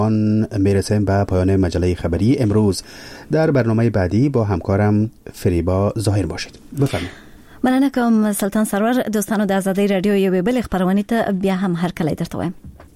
آن میرسیم به پایان مجله خبری امروز. در برنامه بعدی با همکارم فریبا ظاهر باشید. بفرمایید. مننه کوم سلطان سرور. دوستانو د آزادۍ رادیو یو بل خبرونه ته بیا هم هر کله درته وایم.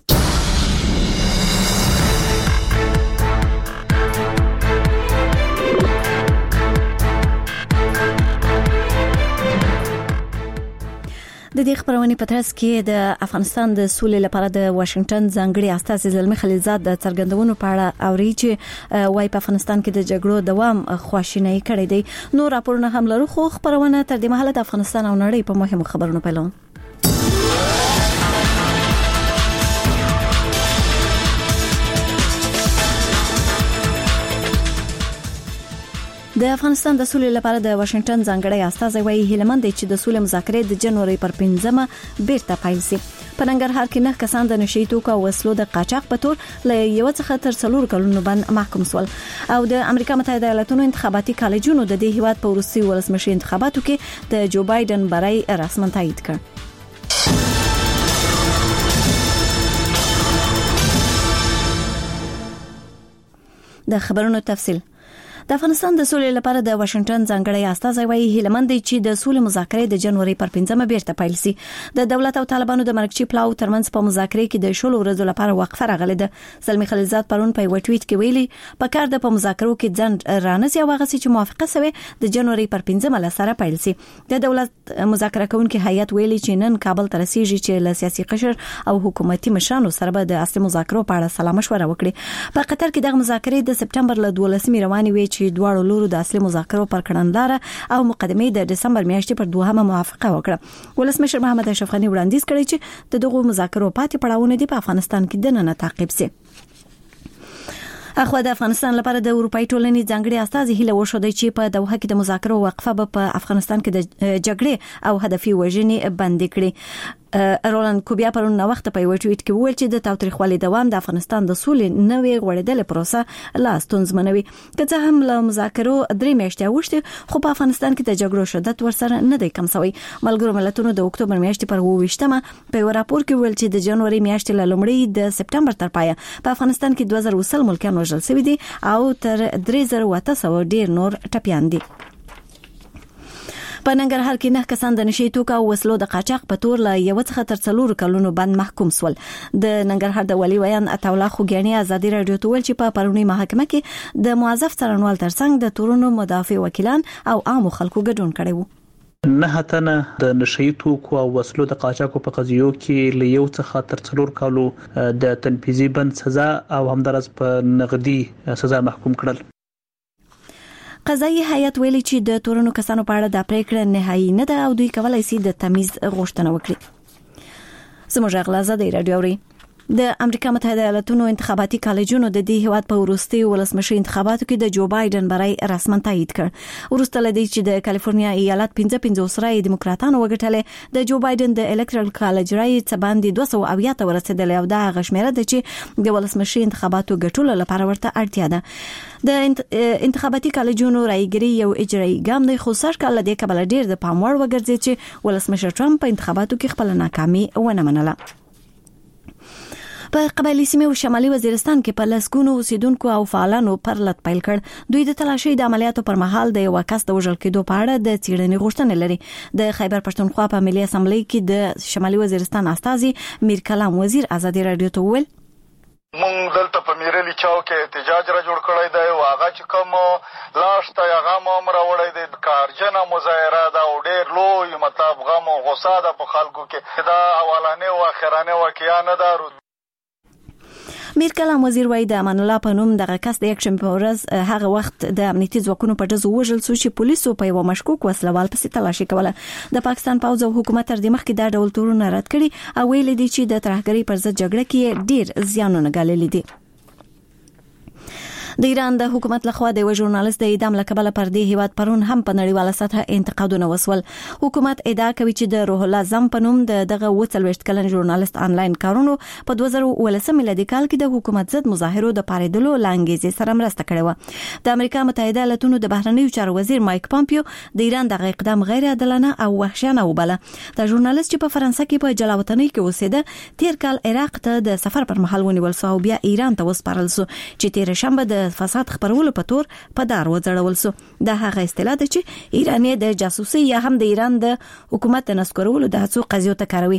د دې خبرونې په ترڅ کې د افغانستان د سولې لپاره د واشنگټن ځانګړي استازي زلمی خلیلزاد د څرګندونو په اړه اوري چې وايي په افغانستان کې د جګړو دوام خواشینی کړی دی. نو راپورونه هم لرو، خو خبرونه تر دې مهاله د افغانستان او نړۍ په مهمو خبرونو پیلوم. د افغانستان د سولې لپاره د واشنگټن ځانګړي استازي وايي هیلمن دي چې د سولې مذاکرې د جنوري پر 5مه بیرته پیل شي. په ننګرهار کې 9 کسان د نشئی توکو او وسلو د قاچاق په تور له یو څخه تر 4 کلونو باندې محکوم شول. او د امریکا متحده ایالاتونو انتخاباتي کالجونو د دې هیواد په وروستي ولسمشي انتخاباتو کې د جو بایدن برای رسماً تایید کړ. د خبرونو تفصیل. د افغانستان د سولې لپاره د واشنگټن ځانګړي استازي وايي هیلمن دي چې د سولې مذاکرې د جنوري پر 5مه بیرته پیل شي. د دولت او طالبانو د مرکزي پلاو ترمنځ په مذاکرې کې د شلو ورځو لپاره وقفه راغله ده. زلمی خلیلزاد پرون په یو ټویټ کې ویلي په کار د په مذاکرو کې ځند رانسي او هغه چې موافقه سوي د جنوري پر 5مه لسره پیل شي. د دولت مذاکره کوونکي هیئت ویلي چې نن کابل ته رسیږي چې له سیاسي قشر او حکومتي مشرانو سره به د اصلي مذاکرو په اړه سلا مشوره وکړي. په قطر کې د مذاکرې د سپټمبر له 12مې روانې وي چې دواړو لورو د اصلي مذاکرو پر کړندلاره او مقدمه د دسمبر میاشتې پر 2مه موافقه وکړه. ولسمشر محمد اشرف غنی وړاندیز کړی چې د دغو مذاکرو پاتې پړاوونه دي په افغانستان کې د نن تعقیب شي. اخو د افغانستان لپاره د اروپאי ټولنې ځانګړي استازي هیله وشوده چې په دوحه کې د مذاکرو وقفه به په افغانستان کې د جګړې او هدفي وژنې بند کړي. رولان کوبیا پرون نو وخت په یو ټویټ کې ویل چې د تاوتریخوالي دوام د افغانستان د سولې نوې غوړېدل پروسه لا ستونزمنوي. که څه هم له مذاکرو 3 میاشتې اوښتي، خو په افغانستان کې د جګړو شدت ورسره نه دی کم شوی. ملګرو ملتونو د اکتوبر میاشتې پر 28مه په یو راپور کې ویل چې د جنوري میاشتې له لومړۍ د سپټمبر تر پایه په افغانستان کې 2000 ملکیان وژل شوي دي او تر 3800 ډیر نور ټپيان دي. په ننګرهار کې 9 کسان د نشئی توکو او وسلو د قاچاق په تور له یو څخه تر 4 کلونو باندې محکوم شول. د ننګرهار د ولي ویان عطاالله خوګیاني ازادي رادیو ته ویل چې په پرونی محکمه کې د موظف څارنوال ترڅنګ د تورونو مدافع وکیلان او عام خلکو ګډون کړي وو. 9 تنه د نشئی توکو او وسلو د قاچاقو په قضیو کې له یو څخه تر 4 کالو د تنفيذي بند سزا او همدارس په نقدي سزا محکوم کړل. قضایي هیئت ویلي چې د تورونو کسانو په اړه د پریکړه نهایی نه ده او دوی کولای شي د تمیز غوښتنه وکړي. زموږ غلازه د رادیو اوري. د امریکا متحده ایالاتونو انتخاباتي کالجونو د دې هیواد په وروستي ولسمشي انتخاباتو کې د جو بایدن برای رسماً تایید کړ. ورسته لدی چې د کالیفورنیا ایالت 55 رای دیموکراتانو وګټل. د جو بایدن د الکترال کالج رای څخه باندې 270 ته ورسېدل او دا غشمره ده چې د ولسمشي انتخاباتو ګټلو لپاره ورته اړتیا ده. د انتخاباتي کالجونو رایګری یو اجرایي ګام دی، خو سر کال د کبل ډیر د پام وړ وګرځي چې ولسمشر ټرمپ په انتخاباتو کې خپل ناکامي ونه منله. په قبایلی سیمه او شمالي وزیرستان کې په لسګونو اوسیدونکو او فعالانو پرلط پیل کړ. دوی د تلاشي د عملیاتو پر مهال د یو کس د وژل کېدو په اړه د څېړنې غوښتنه لري. د خیبر پښتونخوا په ملي اسمبلی کې د شمالي وزیرستان استازي میر کلام وزیر آزادي رادیو ته ویل مونږ دلته په میرلی چاو کې احتجاج را جوړ کړی دی او هغه چې کوم لاشته هغه هم راوړی دی کارجنه مظاهره ده او ډېر لوی مطلب غم او غصه ده په خلکو کې. دا اولانې او اخرانې واقعیا نه ده. میر کلام وزیر وایي د امان الله په نوم دغه کس د یکشنبه په ورځ هغه وخت د امنیتي ځواکونو په ډزو وژل شو چې پولیسو په یو مشکوک وسلوال پسې تلاشي کوله. د پاکستان پوځ او حکومت تر دې مخکې دا ډول تورونه رد کړي او ویلي دي چې د ترهګرۍ پر ضد جګړه کې ډیر زیانونه ګاللي دي. د ایران د حکومت لخوا د یو ژورنالیست د اعدام لکبله پر دې هیواد پرون هم په نړیواله سطح انتقادونه وسول. حکومت ادعا کوي چې د روح الله زم په نوم دغه 40 کلن ژورنالیست آنلاین کارونو په 2019 میلادي کال کې د حکومت ضد مظاهرو د پاریدلو لانګیزې سره مرسته کړې و. د امریکا متحده ایالاتونو د بهرنیو چارو وزیر مایک پامپیو د ایران دغه اقدام غیر عادلانه او وحشیانه وبله. د ژورنالیست چې په فرانسه کې په جلاوطنۍ کې اوسېده تیر کال عراق ته د سفر پر مهال ونیول سو او بیا ایران ته وسپارل سو چې تیر شنبه د فساد خبرولو په تور په دار وځړول سو. د هغه اصطلاح ده چې ایرانی د جاسوسي یا هم د ایران د حکومت د نسکورولو د هڅو قضیو ته کاروي.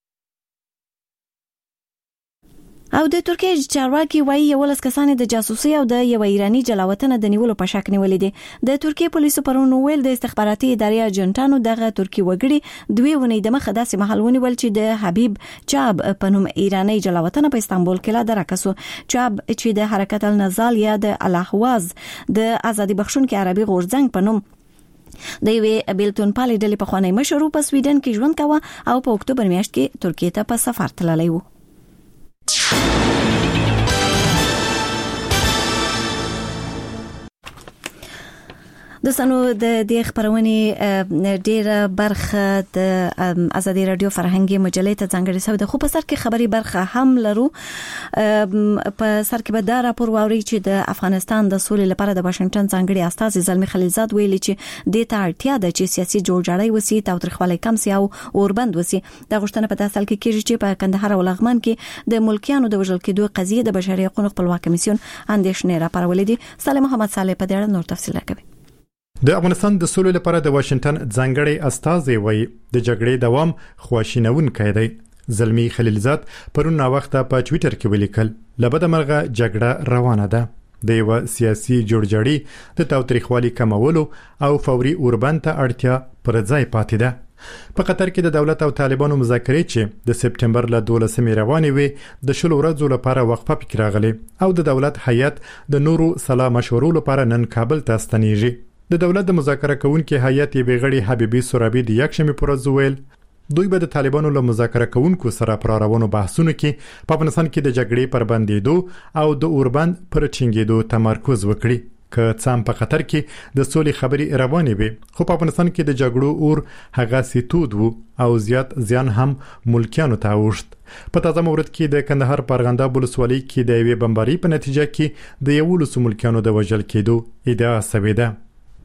او د ترکیه چارواکي وایي 11 کسان د جاسوسي او د یو ایرانی جلاوطن د نیولو په شک نیولې دي. د ترکیه پولیسو پرون ویل د استخباراتي ادارې اجنټانو دغه ترکیه وګړي 2 ونې د مخه داسې محل ونیول چې د حبیب چاب په نوم ایرانی جلاوطن په استانبول کې لا درکسو. چاب چې د حرکت النضال یا د الاحواز د ازادي بخښونکو عربي غورځنګ په نوم د یوې بیلتون پالي ډلې په خوانی مشهور په سویډن کې ژوند کاوه او په اکتوبر میاشت کې ترکیه ته په سفر تللی و. د سنو د دې خبرونه ډیره برخه د ازادي رادیو فرهنګي مجلې ته ځانګړې شوې ده، خو په سر کې خبري برخه هم لرو. په سر کې به دا راپور واوري چې د افغانستان د سولې لپاره د واشنگټن ځانګړي استازي زلمی خلیلزاد ویلي چې د ته اړتیا ده چې سیاسي جوړجاړی وسی تاوتریخوالی کم سي او اوربند وسی. د غوښتنه په داسل کې کېږي چې په کندهار او لغمان کې د ملکیانو د وژل کېدو قضیه د بشري حقوقو خپلواک کمیسیون اندېښنې راپارولې دي. صالح محمد صالح په دې اړه نور تفصیل راکوي. د افغانستان د سولې لپاره د واشنگټن ځانګړي استازي وایي د جګړې دوام خواشینونکی دی. زلمی خلیلزاد پرون نا وخت په ټوئیټر کې ولیکل لبد مرغه جګړه روانه ده. د یو سیاسي جوړجاړي د تاوتریخوالي کمولو او فوري اوربند ته اړتیا پر ځای پاتې ده. په قطر کې د دولت او طالبانو مذاکرې چې د سپټمبر له 12 روانې وي د شلو ورځو لپاره وقفه پکې راغلي او د دولت هیئت د نورو سلا مشورو لپاره نن کابل ته ستنیږي. د دولت د مذاکره کوونکو هیئت یې بغړي حبیبي سورابي د یکشنبه پر ورځ ویل دوی به د طالبانو له مذاکره کوونکو سره پر روانو بحثونو کې په افغانستان کې د جګړې پر بندیدو او د اوربند پر ټینګېدو تمرکز وکړي. که څام په قطر کې د سولې خبري روانې وي خو په افغانستان کې د جګړو اور هغه سیتود وو او زیات زیان هم ملکیانو ته اوښت. په تازه مورد کې د کندهار پرغنده ولسوالۍ کې د یوې بمبارۍ په نتیجه کې د 11 ملکیانو د وژل کېدو ادعا شوې ده.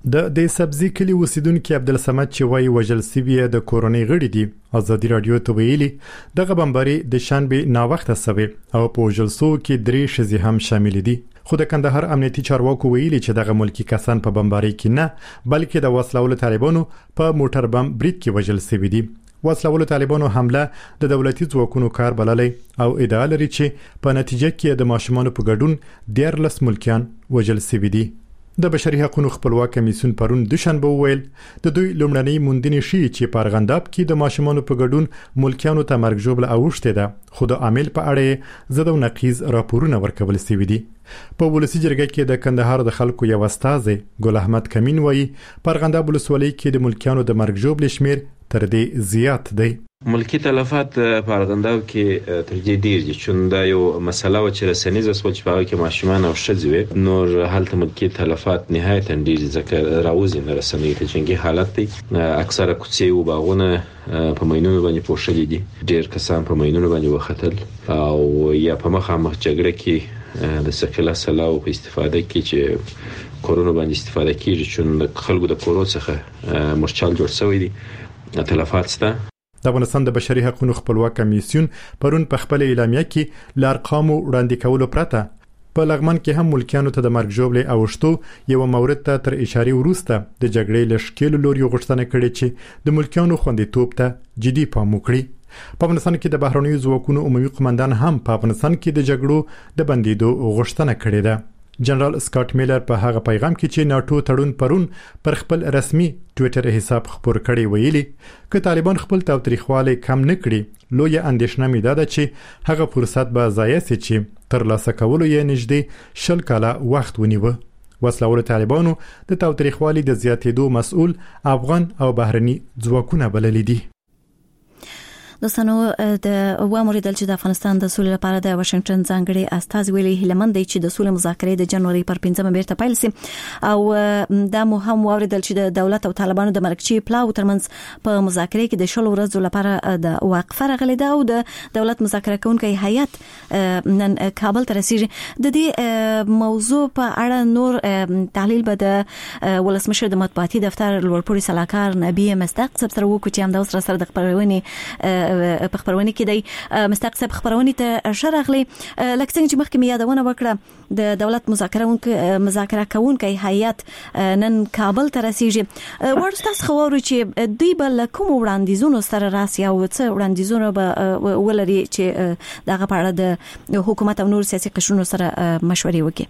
د سبزی کلی اوسیدونکو عبدالصمد چې وایي وژل شوی د کورونی غړي دي ازادي رادیو ته ویلي دغه بمباري د شنبه نا وخت سوي او په وژل سو کې 3 شذي هم شامل دي. خو د کندهار امنیتي چارواکو ویلي چې دغه ملکی کسان په بمباري کې نه بلکې د وسلوال طالبانو په موټر بم برید کې وژل شوی دي. وسلوال طالبانو حمله د دولتي ځواکونو کار بللې او ادعا لري چې په نتیجه کې د ماشومان په ګډون 14 ملکیان وژل شوی دي. د بشري حقوقو خپلواک کمیسیون پرون دوشنبه ویل د دوی لومړنۍ موندنې شي چې پارغنداب کې د ماشومانو په ګډون ملکیانو ته مرګ ژوبله اوښته ده خو د عامل په اړه زده او نقیض راپورونه ورکول شوي دي. په ولسی جرګه کې د کندهار د خلکو یو استازي ګل احمد کمین وایي پارغنداب ولسوالۍ کې د ملکیانو د مرګ ژوبله شمیر تر دې زیات دی. ملکی تلفات په ارغنداو کې تر دې ډیر دي چې دا یو مسله و چې رسنیز اسول چې په کې ماشومان او ښځې نور حالت ملکی تلفات نهایت ډیر ذکر راوځي نه رسنۍ ته چې حالت دی. اکثره کوڅې او باغونه په ماینونو باندې پوښلي دي، ډیر کسان په ماینونو باندې وختل او یا په مخامخ جګړه کې د سکله سلاو په استفاده کې چې کورونو باندې استفاده کیږي چې خلکو د کورو څخه مرچال جوړ شوی دي. تلفات سته. د افغانستان د بشري حقوقو خپلواک کمیسیون پرون په خپل اعلامیه کې لارقامو وړاندې کولو پرته په لغمان کې هم ملکیانو ته د مرګ ژوبلې اوښتو یو مورد ته تر اشاره وروسته د جګړې لشکېلو لوري غوښتنه کړې چې د ملکیانو خوندیتوب ته جدي پام وکړي. په افغانستان کې د بهرنیو ځواکونو عمومي قومندان هم په افغانستان کې د جګړو د بندیدو غوښتنه کړې ده. جنرال سکاټ میلر په هغه پیغام کې چې ناتو تړون پرون پر خپل رسمي ټوئیټر حساب خبر کړي ویلي ک طالبان خپل تاوتریخواله کم نه کړي لوی اندېښنه مې ده چې هغه فرصت به ضایع شي چې تر لاسه کولو یې نږدې 10 کاله وخت ونیوه. وسلوال طالبانو د تاوتریخوالي د زیاتېدو مسؤل افغان او بهرني ځواکونه بللي دي. دوستانو د واموریدل چې د افغانستان د سولې لپاره د واشنگټن ځانګړي استازي ویلي هیلمند دی چې د سولې مذاکرې د جنوري پر 5 بیرته پیل شي او دا مهم واموریدل چې د دولت او طالبانو د مرکزي پلاو ترمنځ په مذاکرې کې د شلو ورځو لپاره د وقفه راغلې ده او د دولت مذاکره کوونکي هیئت نن کابل ته رسیدي. د دې موضوع په اړه نور تحلیل به د ولسمشر د مطبوعاتي دفتر لوړپوړي صلاحکار نبی مصدق صاحب سره وکړو چې هم د اوس سره د په خبرونه کې دی مصدق صاحب خبرونه ته شرغلي لکه څنګه چې مخکې یادونه وکړه د دولت مذاکره کوونکي هیئت نن کابل ته رسیږي. ورسته خبرو چې دوی بل کوم وړاندیزونو سره راسي او څه وړاندیزونه به ولري چې دغه په اړه د حکومت او نور سیاسي قشرونو سره مشورې وکړي.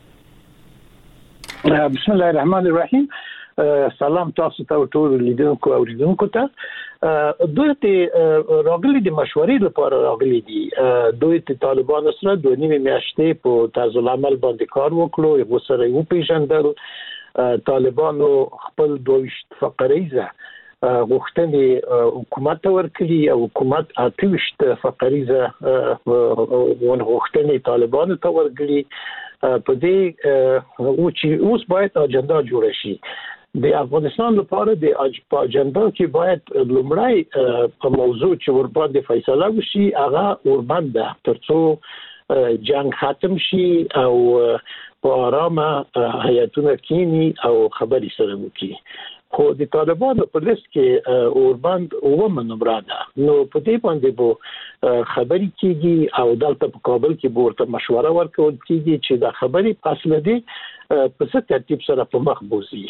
بسم الله الرحمن الرحیم. سلام تاسو ته ټول لیدونکو او اوریدونکو ته. دوی ته راغلي د مشورې لپاره راغلي دي. دوی ته طالبانو سره د نیمه میاشتې په طرز العمل باندې کار وکړو، یو سره یو پیژندل. طالبانو خپل 22 فقریزه غوښتنې حکومت ورکړي او حکومت 28 فقریزه غوښتنې طالبانو ته ورکړي. په دې او چې اوس باید اجنډا جوړ شي د افغانستان لپاره. د اجنډا کې باید لومړی په موضوع چې ور باندې فیصله وشي هغه وربند ده ترڅو جنگ ختم شي او په آرامه هیئتونه کینی او خبري سره وکړي. خو د طالبانو په لیست کې اوربند اومه نمبر ده. نو په دې باندې به خبري کیږي او دلته په کابل کې ورته مشوره ورکول کیږي چې دا خبري اصل دي په څه ترتیب سره په مخ بوزي.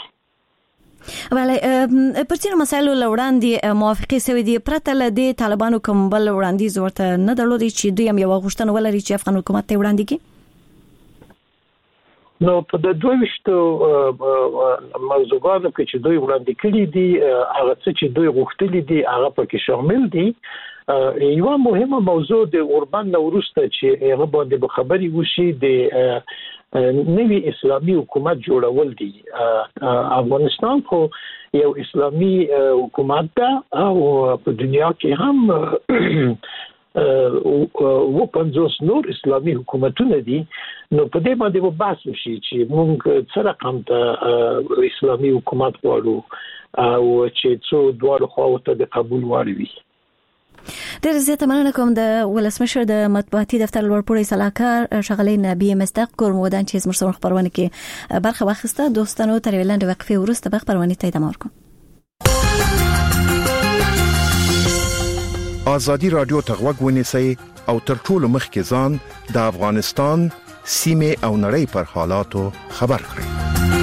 بله پر څیر مسایلو لوړاندې موافقه سوي دي پرته لدې طالبانو کوم بل وړاندیز ورته نه درلودي چې دوی هم یو غوښتنه ولري چې افغان حکومت ته وړاندې کړي. نو په د 22 موضوعاتو کې چې دوی وړاندې کړي دي هغه څه چې دوی غوښتلي دي هغه پکې شامل دي. یو مهمه موضوع د اوربند وروسته چې هغه باندې خبري وشي د نوی اسلامي حکومت جوړول دي. افغانستان خو یو اسلامي حکومت ده او په دنیا کې هم و 50 نور اسلامي حکومتونه دي. نو په دې باندې و بحث وشي چې موږ څه رقم ته اسلامي حکومت غواړو او چې څو دوه خواته د قبول واړوي. ډېر زیاته مننه کوم د ولسمشر د مطبوعاتي دفتر لوړپوړي صلاحکار ښاغلی نبی مصدق ګورمودان چې زموږ سره خبرونه کې برخه واخیسته. دوستانو تر ویلند وقفه وروسته به خبرونه ته ادامه ورکوم. آزادی رادیو ته غوږ ونیسئ او تر ټولو مخکې ځان د افغانستان سیمه او نړۍ پر حالاتو خبر کړئ.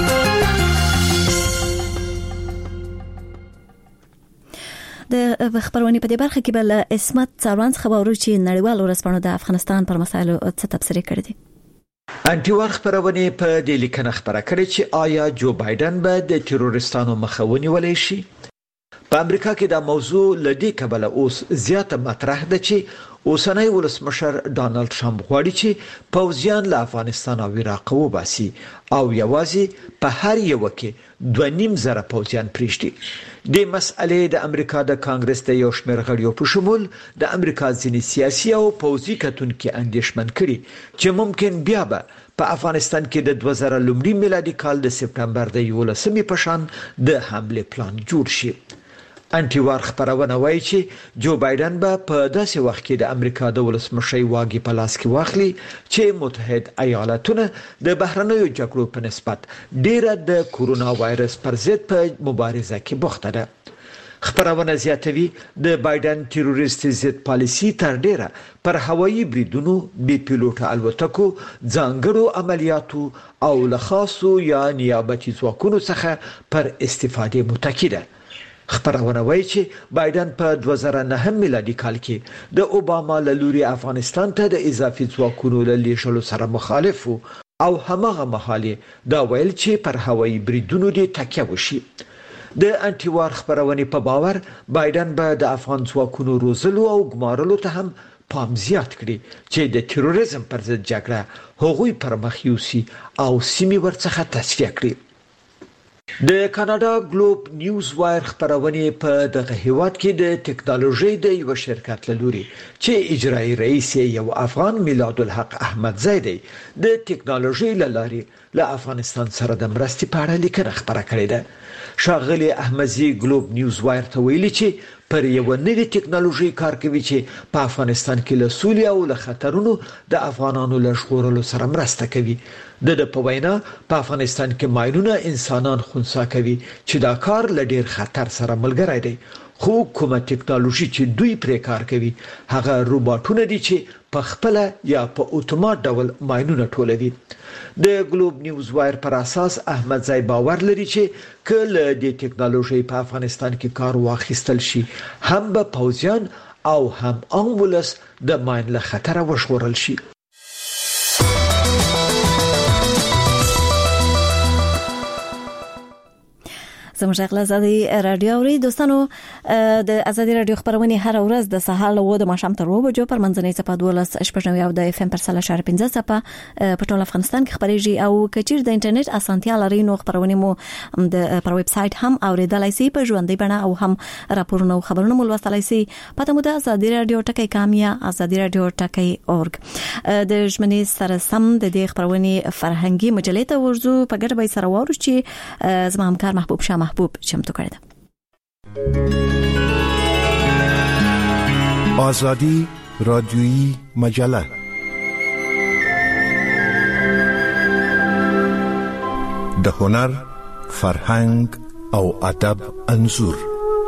د خبرونه په دې برخه کې بل اسمت څاروانس خبرو چې نړیوال ورسپانو د افغانستان پر مسایلو څه تبصره کړې دي. انټیوار خبرونه په دې لیکنه خبره کړې چې آیا جو بایدن به د تروریستانو مخه ونیولای شي. په امریکا کې دا موضوع لدی کبله اوس زیاته مطرح ده چې اوسنۍ ولسمشر ډانلډ ټرمپ غواړي چې پوځیان له افغانستان او عراق وباسي او یوازې په هر یو کې 2.5 پوځیان پریږدي. د مسئلې د امریکا د کانګرس د یو شمېر غړیو په شمول د امریکا ځینې سیاسي او پوځي کتونکو اندېښمن کړي چې ممکن بیا به په افغانستان کې د 2000 لومړي میلادي کال د سپټمبر د 11 په شان د حمله پلان جوړ شي. انټیوار خبرونه وایي چې جو بایدن به په داسې وخت کې د امریکا د ولسمشر واګي په لاس کې واخلي چې متحد ایالاتونه د بهرنیو جګړو په نسبت ډیره د کورونا وایرس پر ضد په مبارزه کې بوخته ده. خبرونه زیاتوي د بایدن تروریست ضد پالیسی تر ډیره پر هوایي بریدونو، بي پیلوټ الوتکو، ځانګړو عملیاتو او له خاصو یا نیابتي ځواکونو څخه پر استفاده متکیده. خبرونه وایي چې بایدن په 2009 میلادي کال کې د اوباما له لوري افغانستان ته د اضافي ځواکونو له لیږلو سره مخالف او همغه مهاله دا ویل چې پر هوایي بریدونو د تکیه وشي. د انټیوار خبرونه په باور بایدن به د افغان ځواکونو روزلو او ګمارلو ته هم پام زیات کړي چې د تروریزم پر ضد جګړه هغوی پر مخ یوسي او سیمې ورڅخه تصفیه کړي. د کاناډا ګلوب نیوز وایر خبرونه په دغه هیواد کې د ټکنالوژي د یو شرکت لوري چې اجرایی رئیس یو افغان میلاد الحق احمد زیدی د ټکنالوژي لاري له افغانستان سره د مرستې په اړه لیکنه خبره کړې ده. شاغلی احمدزي ګلوب نیوز وایر ته ویلي چې پر یو نوې ټکنالوژي کار کوي چې په افغانستان کې له سولې او له خطرونو د افغانانو له ژغورلو سره مرسته کوي. د په وینا په افغانستان کې ماینونه انسانان خنثی کوي چې دا کار له ډیر خطر سره ملګری دی. خو کومه ټکنالوژي چې دوی پرې کار کوي هغه روباټونه دي چې په خپل یا په اتومات ډول ماینونه ټولوي. د ګلوب نیوز وایر پر اساس احمد زای باور لري چې کله د ټکنالوژي په افغانستان کې کار واخیستل شي هم به پوځیان او هم امبولانس د ماین له خطر وژغورل شي. زموږ غلا زادي رادیو اوري دوستانو د ازادي رادیو خبرونه هر ورځ د سهار له 2 ماښام تر 2 بجو پر منځنۍ صفه 12 او د اف ام پر 3.15 صفه په ټول افغانستان کې خبريږي او کچیر د انټرنیټ اسانتیا لري نو خبرونه مو د پر ویب سټ هم اوریدلای شي په ژوندۍ بڼه او هم راپورونه او خبرونه مو لوستلای شي پته مو د ازادي رادیو ټکی کامیا ازادي رادیو ټکی اورګ د ژمنې سره سم د دې خبرونه فرهنګي مجلې ته ورزو په ګډه به سره وورو چې زما همکار محبوب شاه محبوب چمتو کړی ده. آزادی رادیویی مجله د هنر، فرهنګ او ادب انځور.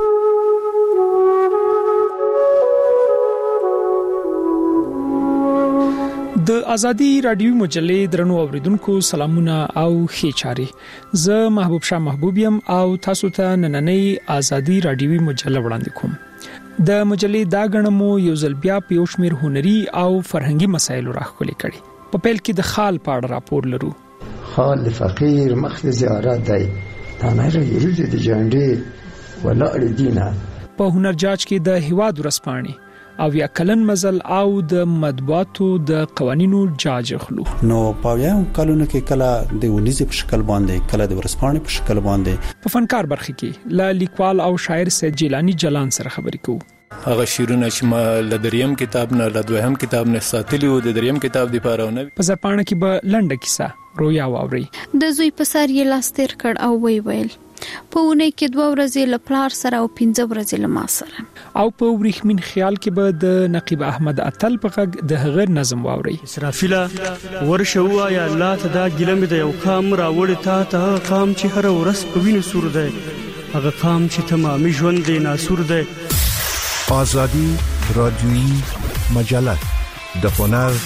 د ازادي رادیو مجلې درنو اوریدونکو سلامونه او ښه چاري. زه محبوب شاه محبوب يم او تاسو ته نننۍ ازادي رادیوي مجله وړاندې کوم. د مجلې دا غنمو یو ځل بیا په یو شمېر هنري او فرهنګي مسایلو راخولې کړي. په پیل کې د خال په اړه راپور لرو. خال فقیر مخ زیارت دی تنه یریز د جانډي ولاړ دینه. په هنر جاج کې د هیواد ورسپانې او یا کلن مزل او د مطبوعاتو د قوانینو جاج خلو. نو پاویا کلونه کې کله د ونیزي په شکل باندې کله د ورسپانې په شکل باندې. په فنکار برخه کې لا لیکوال او شاعر سید جیلانی جلان سره خبرې کوو. هغه شیرونه چې ما لدریم کتاب نه لدوهم کتاب نه ساتلی او د دریم کتاب دی پاره په زرپانه کې به لنډه کیسه رویا واوري. د زوی په سر یې لاس تیر کړ او ویل په ونه کې 2 ورځې له پلار سره او 15 ورځې له ما سره. او په وریښمین خیال کې به د نقیب احمد اتل په غږ د هغه نظم واوري. اسرافیله ورشوا یا الله ته دا ګلم د یو قام راوړی ته قام چې هر ورځ په وینو سور دی هغه قام چې تمامي ژوند دی ناسور دی. آزادی رادیویی مجله د هنر،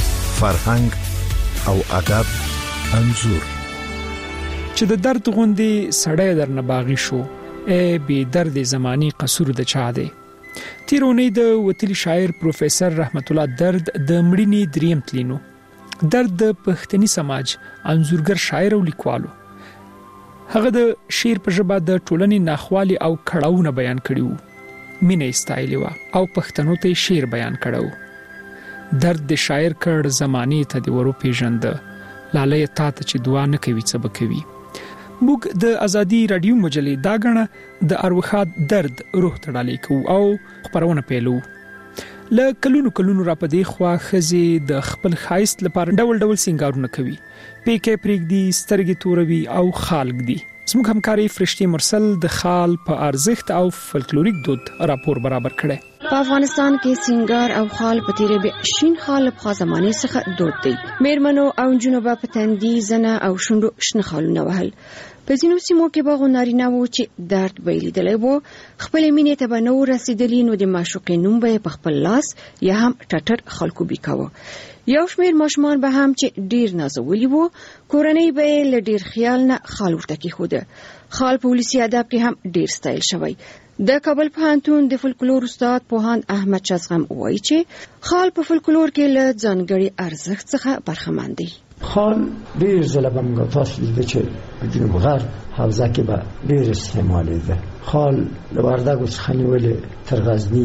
فرهنګ او ادب انځور. چې د درد غوندې سړی درنه باغی شو ای بی درد زمانی قصور د چا دی. تیرونی د وتلی شاعر پروفیسور رحمت الله درد د مړینې دریم تلینو. درد د پښتني سماج انځورګر شاعر او لیکوالو. هغه د شعر په ژبه د ټولنې ناخوالي او کړهونه بیان کړیو. مینه استایلی و او پښتنو ته شعر بیان کړو. درد د شاعر کړه زمانی ته دی ورو پیژند لاله تا ته چې دعا نه کوي څه بکوي. موږ د ازادي رادیو مجلې دا غنه د اروخات درد روح تړالې کو او خبرونه پیلو. ل کلونو را پدې خوا خزي د خپل خایست لپاره ډول ډول سنگارونه کوي. پیکې پرېګدي سترګې توروي او خالق دي. زموږ همکاري فرشتي مرسل د خال په ارزښت او فلکلوریک دود راپور برابر کړي. په افغانستان کې سنگار او خال په تیرې به شین خال په زمانه څخه دود دی. میرمنو او جنوبه په تندي زنه او شونډو شنه خالونه وهل. په ځینو سیمو کې به غونارینه وو چې درد به لیدلې وو خپل مینې ته به نو رسیدلی نو د معشوقې نوم به په خپل لاس یا هم ټټر خلکو بیکاوه. یو شمېر ماشومان به هم چې ډیر نازولي وو کورنۍ به له ډیر خیال نه خال ورته کېښوده. خال په ولسي ادب کې هم ډیر ستایل شوی. د کابل پوهنتون د فولکلور استاد پوهاند احمد چزغم وایي چې خال په فولکلور کې له ځانګړي ارزښت څخه برخمن دی. خال ډیر ځله به موږ تاسو لیدل چې په جنوب غرب حوزه کې به ډیر استعمال ده. خال د وردګو څخه نیولې تر غزني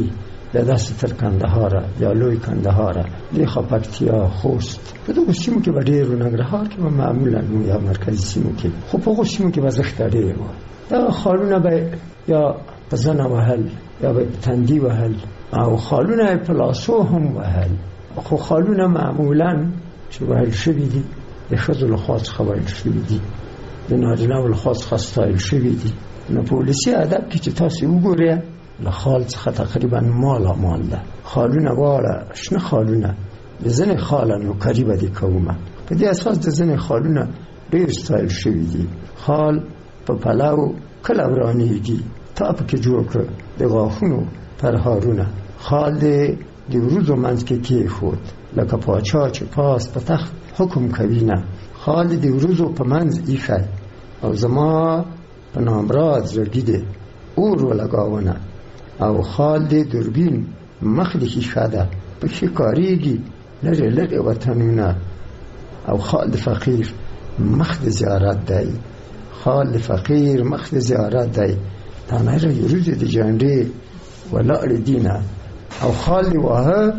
یا داسې تر کندهار یا لوی کندهار د خپکتیا خوست په دغه سیمو کې به ډېر ننګرهار کې معمولا یا مرکزي سیمو کې خو په هغو سیمو کې به زښت ډېر و دا خالونه به یا په زنه وهل یا به تندي وهل او خالونه په لاسو هم وهل خو خالونه معمولا چې وهل شوي دي د ښځو لخوا څخه وهل شوي دي د نارینه‌و لخوا څخه ستایل شوي دي نو په ولسي ادب کې چې تاسو وګورئ له خال څخه تقریبا مال ده خالونه واړه شنه خالونه د ځنې خاله نوکري به دې کومه په دې اساس د ځنې خالونه ډېر ستایل شوي دي خال په پلو کله ورانېږي تا پکې جوړ کړه د غاښونو پرهارونه خال دې د وروځو منځ کې کېښود لکه پاچا چې پاس په تخت حکم کوي نه خال دې د وروځو په منځ ایښی او زما په نامراد زړګي دې اور ولګاونه او خال دې دوربین مخ دې ښیښه ده پکې کارېږي لرې وطنونه او خال د فقیر مخ د زیارت دی خال د فقیر مخ د زیارت دی تانه را یروزې د جانډې ولاړې دینه او خال دی واه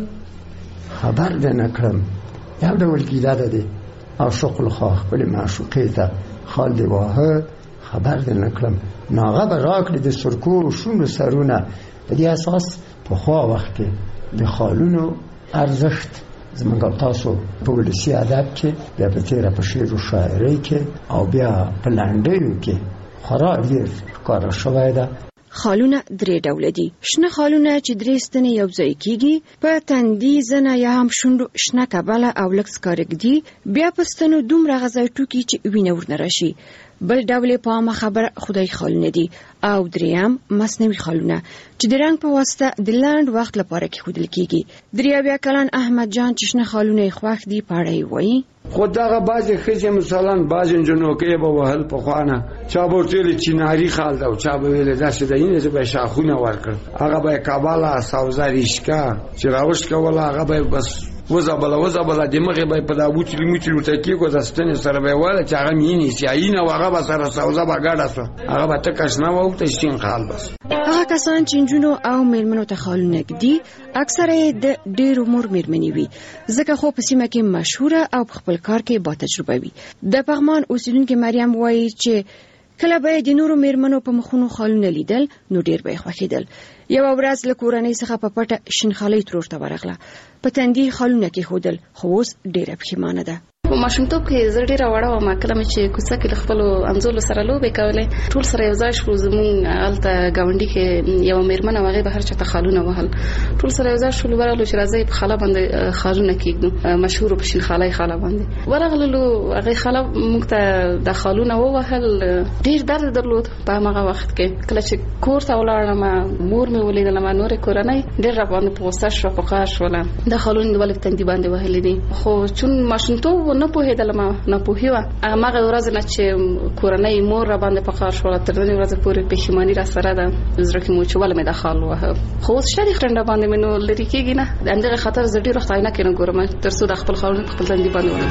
خبر ده نکړم یو ډول کیده ده دی او شغل خواه خپل معشوقې ته خال دی واه خبر ده نکړم ناغه به راکړي د سرکو شونو سرونه په دې اساس په خوا وخت کې د خالونو ارزښت زمونږ تاسو په ولسي ادب کې بیا په تیره په شعر و شاعرۍ کې او بیا په لنډیو کې خورا ډېر ښکاره شوی ده خالونه درې ډوله دي شنه خالونه چې درې ستنې یو ځای کیږي په تندي زنه یا هم شونډو شنه کبله او لږ سکارګدي بیا په ستنو دومره غذایي توکي چې وینه ورنه راشي بل ډول په عامه خبره خدای خالونه دي او دریم مصنوعي خالونه چې د رنګ په واسطه د لاند وخت لپاره کې خودل کیږي دریا کلن احمد جان چې شنه خالونه خوښ دي پاړی وایي خدغه بعضی خزه مثلا بعضی جنو کې به وهل په خوانه چا ورته چیناری خال دا او چا به ویل داسې دینه چې به شاخونه ورکړ هغه به کاباله ساوزاریشکا چې راوښ کوله هغه به بس وزابله دماغه به په داوچ لیموچ ورته کې کو داستنه سره به وله چې هغه مینی سیاینه هغه به سره ساوزا باګاډه سو هغه به تکش نه وو ته شین خال بس هغه کسان چې جنونو او میرمنو ته خالونه دي اکثره د ډېر عمر میرمنې وي ځکه خو په سیمه کې مشهوره او په خپل کار کې با تجربه وي د پغمان اوسیدونکو مریم وایي چې کله به د نورو میرمنو په مخونو خالونه لیدل نو ډېر به خوښیدل یو ورځ له کورنۍ څخه په پټه شینخالۍ ترور ته ورغله په تندي خالونه کې خودل خو اوس ډېره پښیمانه ده په ماشومتوب کې زه ډېره وړه وم کله چې کوڅه کې خپل انځور سره لوبې کولې ټول سره یو ځای شو زمون الته گاونډي کې یو میرمن هغه به هر چاته خالونه وهل ټول سره یو ځای شو ورغلو چې راځي په خاله باندې خالونه کېږو مشهور په شینخالۍ خاله باندې ورغلو هغه خاله موږ ته د خالونه ووهل ډېر درد درلود په هغه وخت کې کله چې کور ته ولاړم مور مې ولیدل ما نور کورنۍ ډېر را باندې په غوسه شو په قهر شول د خالونو د ولې تندي باندې وهل دي خو چون ماشومتوب نه پوهېدلم نه پوهیوه هغه ورځ نه چې کورنۍ مور را باندې په قهر شول تر نن ورځې پورې پښیماني را سره ده زړه کې مو چې ولې مې د خال وهه خو اوس شری خرنده باندې مې نو لري کېږي نه د همدغه خطر زه ډېر وخت عینه کې نه ګورم تر څو د خپل خالونه په خپل تندي باندې ونه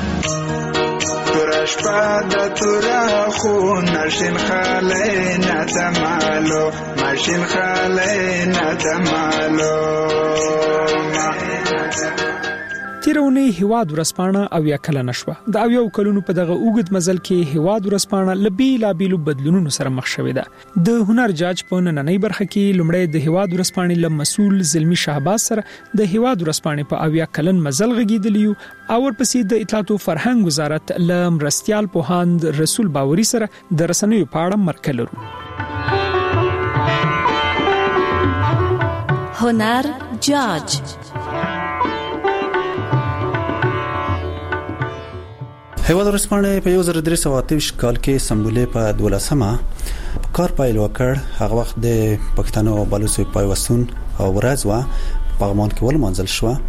ګورم تورشپا د تورا خو نشین خاله نتمالو ماشین خاله نتمالو تیرونی هیواد ورسپانه او یا کله نشوه د او یو کلونو په دغه اوګد مزل کې هیواد ورسپانه لبی لابیلو بدلونونو سره مخ شوې ده د هنر جاج په نننۍ برخه کې لمړی د هیواد ورسپانه له مسول زلمی شهباز سره د هیواد ورسپانه په او یا کلن مزل غږیدلیو او ورپسې د اطلاعات او فرهنګ وزارت لم رستيال پوهاند رسول باوري سره د رسنیو په اړه مرکه لرو هنر جاج هیواد ورسپانه په 1328 کال کې سمبولې په 12مه کار پایل وکړ هغه وخت د پښتنو او بلوچستان پیوستون او ورځ وا پغمان کې ول منځل شو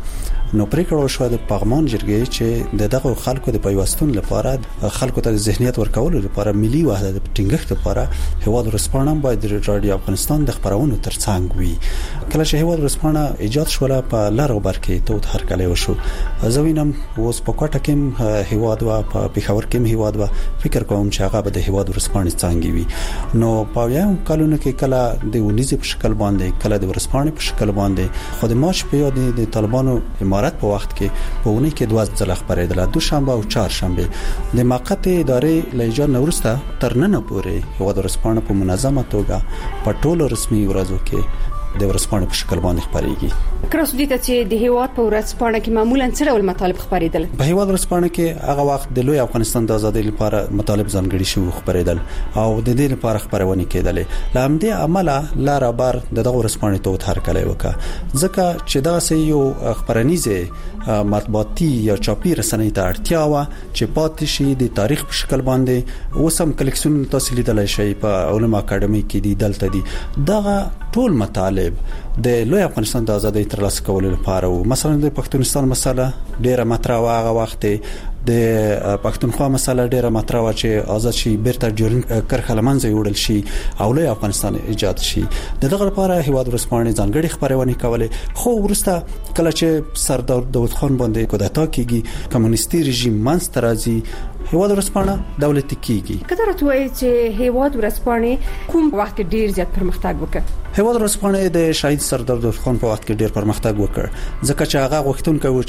نو پریکړه شو د پغمان جرګې چې دغه خلکو د پیوستون لپاره خلکو ته ذهنیت ورکول لپاره ملي وحدت ټینګښت لپاره هیواد ورسپانه باید رادیو افغانستان د خبرونو ترڅنګ وي. کله چې هیواد ورسپانه ایجاد شول په لارو برکې ته هرکلی وشو. زوینم اوس په کوټه کې هیواد وا په پیښور کې هیواد وا فکر کوم چې هغه به د هیواد ورسپانه څنګه وي. نو په یو کلونو کې کله د ونیزي په شکل باندې کله د ورسپانه په شکل باندې خو د مارچ په یاد د طالبانو امارت په وخت کې په ونی کې 12 ځله خبرېدله، دوشنبه او چهارشنبه د موقت ادارې لایجان نورسته تر نن پورې هیواد ورسپانه په منظمه توګه په ټولو رسمي ورځو کې د ورسپانه په شکل باندې خبرېږي. کراسو دي چې د هیواد په ورسپانه کې معمولا څه ډول مطالب خبرېدل؟ په هیواد ورسپانه کې هغه وخت د لوی افغانستان د ازادۍ لپاره مطالب ځانګړي شو خبرېدل او د دې لپاره خبرونه کېدلې. لامدې عمله لار بار دغه ورسپانه ته هرکلی وکړه ځکه چې دا سه یو خبرنیزه مطبوعاتي یا چاپی رسنۍ ته اړتیا و چې پاتې شي د تاریخ په شکل باندې. اوسم کلیکشن تاسو لیدلای شئ په علوم اکیډمي کې دی دلته دي دغه ټول مطالب د لوی افغانستان د ازادۍ ترلاسه کولو لپاره او مثلا د پښتونستان مسله ډیره مطرح و هغه وخت د پښتونخوا مسله ډیره مطرح و چې آزاد شي بیرته جوړ کرخه لمنځه یوړل شي او لوی افغانستان ایجاد شي. دغه لپاره هیواد ورسپانه ځانګړي خبرونه کوله. خو ورسته کله چې سردار داود خان باندې کودتا کیږي کمونیستي رژیم منځ ترازی هیواد ورسپانه دولتي کیږي. کله راځي چې هیواد ورسپانه کوم وخت ډیر زیات پرمختګ وکړ؟ هیواد ورسپانه د شهید سردار داود خان په وخت کې ډیر پرمختګ وکړ ځکه چې هغه غوښتونکو و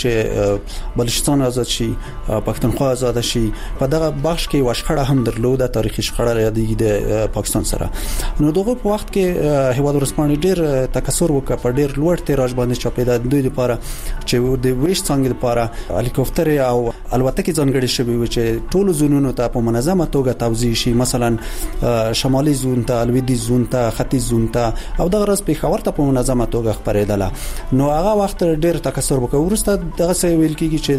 چې بلوچستان آزاد شي، پښتونخوا آزاد شي. په دغه بخش کې وشخړه هم درلوده، تاریخي شخړه یادېږي د پاکستان سره. نو دغه په وخت کې هیواد ورسپانه ډیر تکثر وکړ په ډیر لوړ تیراژ باندې چاپېده د دوی لپاره چې د ویش څنګه لپاره هلیکوپټر او الوتکې ځانګړي شوی و چې ټول زونونو ته په منظمه توګه توزیع شي، مثلا شمالي زون ته، لویدیځ زون ته، ختیځ زون ته او دغه راز پیښور ته په منظمه توګه خبرېدله. نو هغه وخت ډیر تکثر وکړ. ورسته دغه څه ویل کیږي چې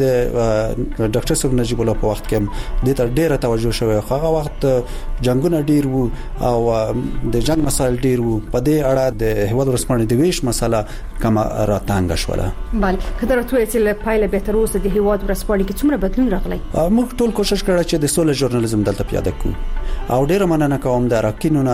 د ډاکټر صاحب نجیب الله په وخت کې د تر ډیره توجه شوی. هغه وخت جنگونه ډیر وو او د جنگ مسایل ډیر وو. په دې اړه د هیواد ورسپانه د ویش مسله کما راتانګ شوله. بله کله راځي چې پایله به تر اوسه د هیواد ورسپانه کې څومره بدلون راغلی؟ موږ ټول کوشش کړو چې د سولې ژورنالیزم دلته پیاده کړو او ډیره مننه کوم د راکینونه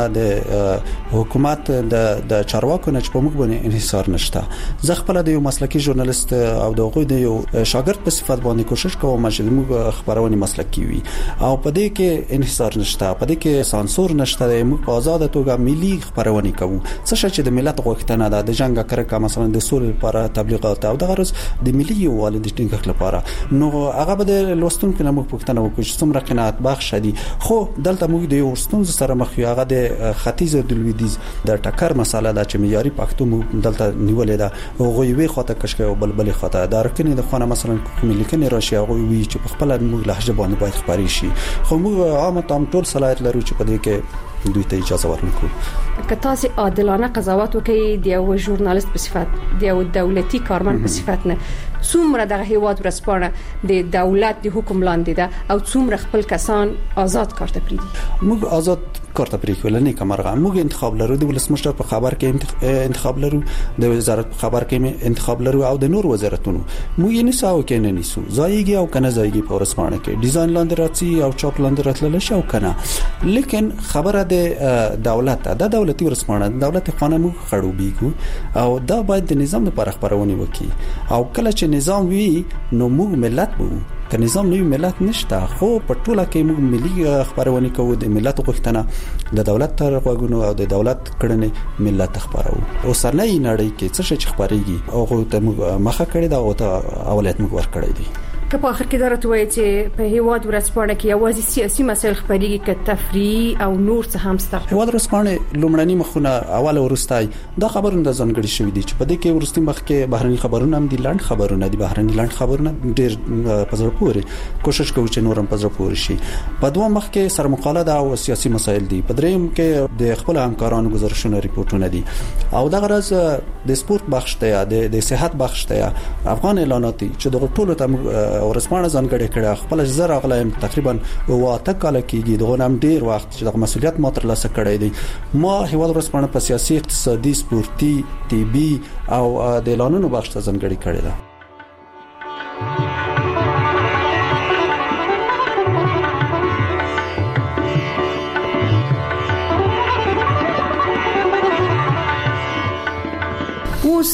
د حکومت د چارواکو نه چې په موږ باندې انحصار نشته. زه خپل د یو مسلکي ژورنالیست او د غوښ د یو شاګرد په صفت باندې کوشش کوم چې موږ خبرونه مسلکي وي او په دې کې انحصار نشته، په دې کې سانسور نشته. موږ په آزاد توګه ملي خبرونه کوو څه چې د ملت غوښتنه ده د جنگ کرکه مثلا د سولې لپاره تبلیغات او د غرض د ملي یووالي د ټینګښت لپاره. نو هغه به د لوستونکو نه موږ پوښتنه وکړو چې څومره قناعت بخش دي. خو دلته موږ د یو ستونزې سره مخ یو هغه د ختیځ او د لویدیځ د ټکر مسله ده چې معیاري پښتو موږ دلته نیولې ده او غوي خاطر کشکې او بلبلې خاطر د رکنې د خانه مثلا کومې لیکنې راشي هغه وی چې په خپل موږ لهجه باندې باید خبري شي. خو موږ عامه تام ټول صلاحیت لرو چې په دې کې دوی ته اجازه ورنکړو. که تاسو عادلانه قضاوت وکړئ د یو ژورنالیست په صفت د یو دولتي کارمند په صفت نه څومره د هیواد ورسپانه د دولت د حکم لاندې ده او څومره خپل کسان آزاد کار ته پریږدي؟ موږ آزاد کار ته پریږدو نه کومرغه. موږ انتخاب لرو، د ولسمشر په خبر کې انتخاب لرو، د وزارت په خبر کې انتخاب لرو او د نور وزارتونو. موږ یې نه ساو کې نه نیسو ځایږي او کنه ځایږي په ورسپانه کې ډیزاین لاندې راځي او چاپ لاندې راتلل شي او کنه. لیکن خبره د دولت د دولتي ورسپانه دولت قانون موږ خړوبېګو او دا باید د نظام لپاره خبرونه وکړي او کله چې نظام وي نو موږ ملت وو. که نظام نه ملت نشته خو په ټوله کې موږ ملي خبرونه کوو د ملت غوښتنه د دولت تر غوږونو او د دولت کړنې ملت خبرو. اوسنۍ نړۍ کې څه چې خبريږي او ته موږ مخه کړی دا او ته اولت موږ ور کړی دی. که په اخر کې درته وایي چې په هیواد ورسپانه کې یوازې سیاسي مسایل خبريږي که تفریح او نور څه هم ستاسو هیواد ورسپانه لومړنی مخونه اول ورستای دا خبرونه د ځانګړي شوې دي چې په دې کې ورستي مخ کې بهرني خبرونه هم دي، لاند خبرونه دي، بهرني لاند خبرونه ډېر پزړ پوري کوشش کوي چې نورم پزړ پوري شي. په دوه مخ کې سرمقاله دا او سیاسي مسایل دي، په دریم کې د خپل همکارانو گزارشونه ریپورتونه دي او دا غرض د سپورت بخش ته یا د صحت بخش ته افغان اعلانات چې د ټولو ته ورسپانه ځانګړي کړه. خپل زر اغلایم تقریبا واته کال کېږي دغه نام ډیر وخت چې د مسولیت ما تر لاسه کړی دی. ما هیواد ورسپانه په سیاسي، اقتصادي، سپورتي، طبي او د اعلانونو بخش ته ځانګړي کړی ده.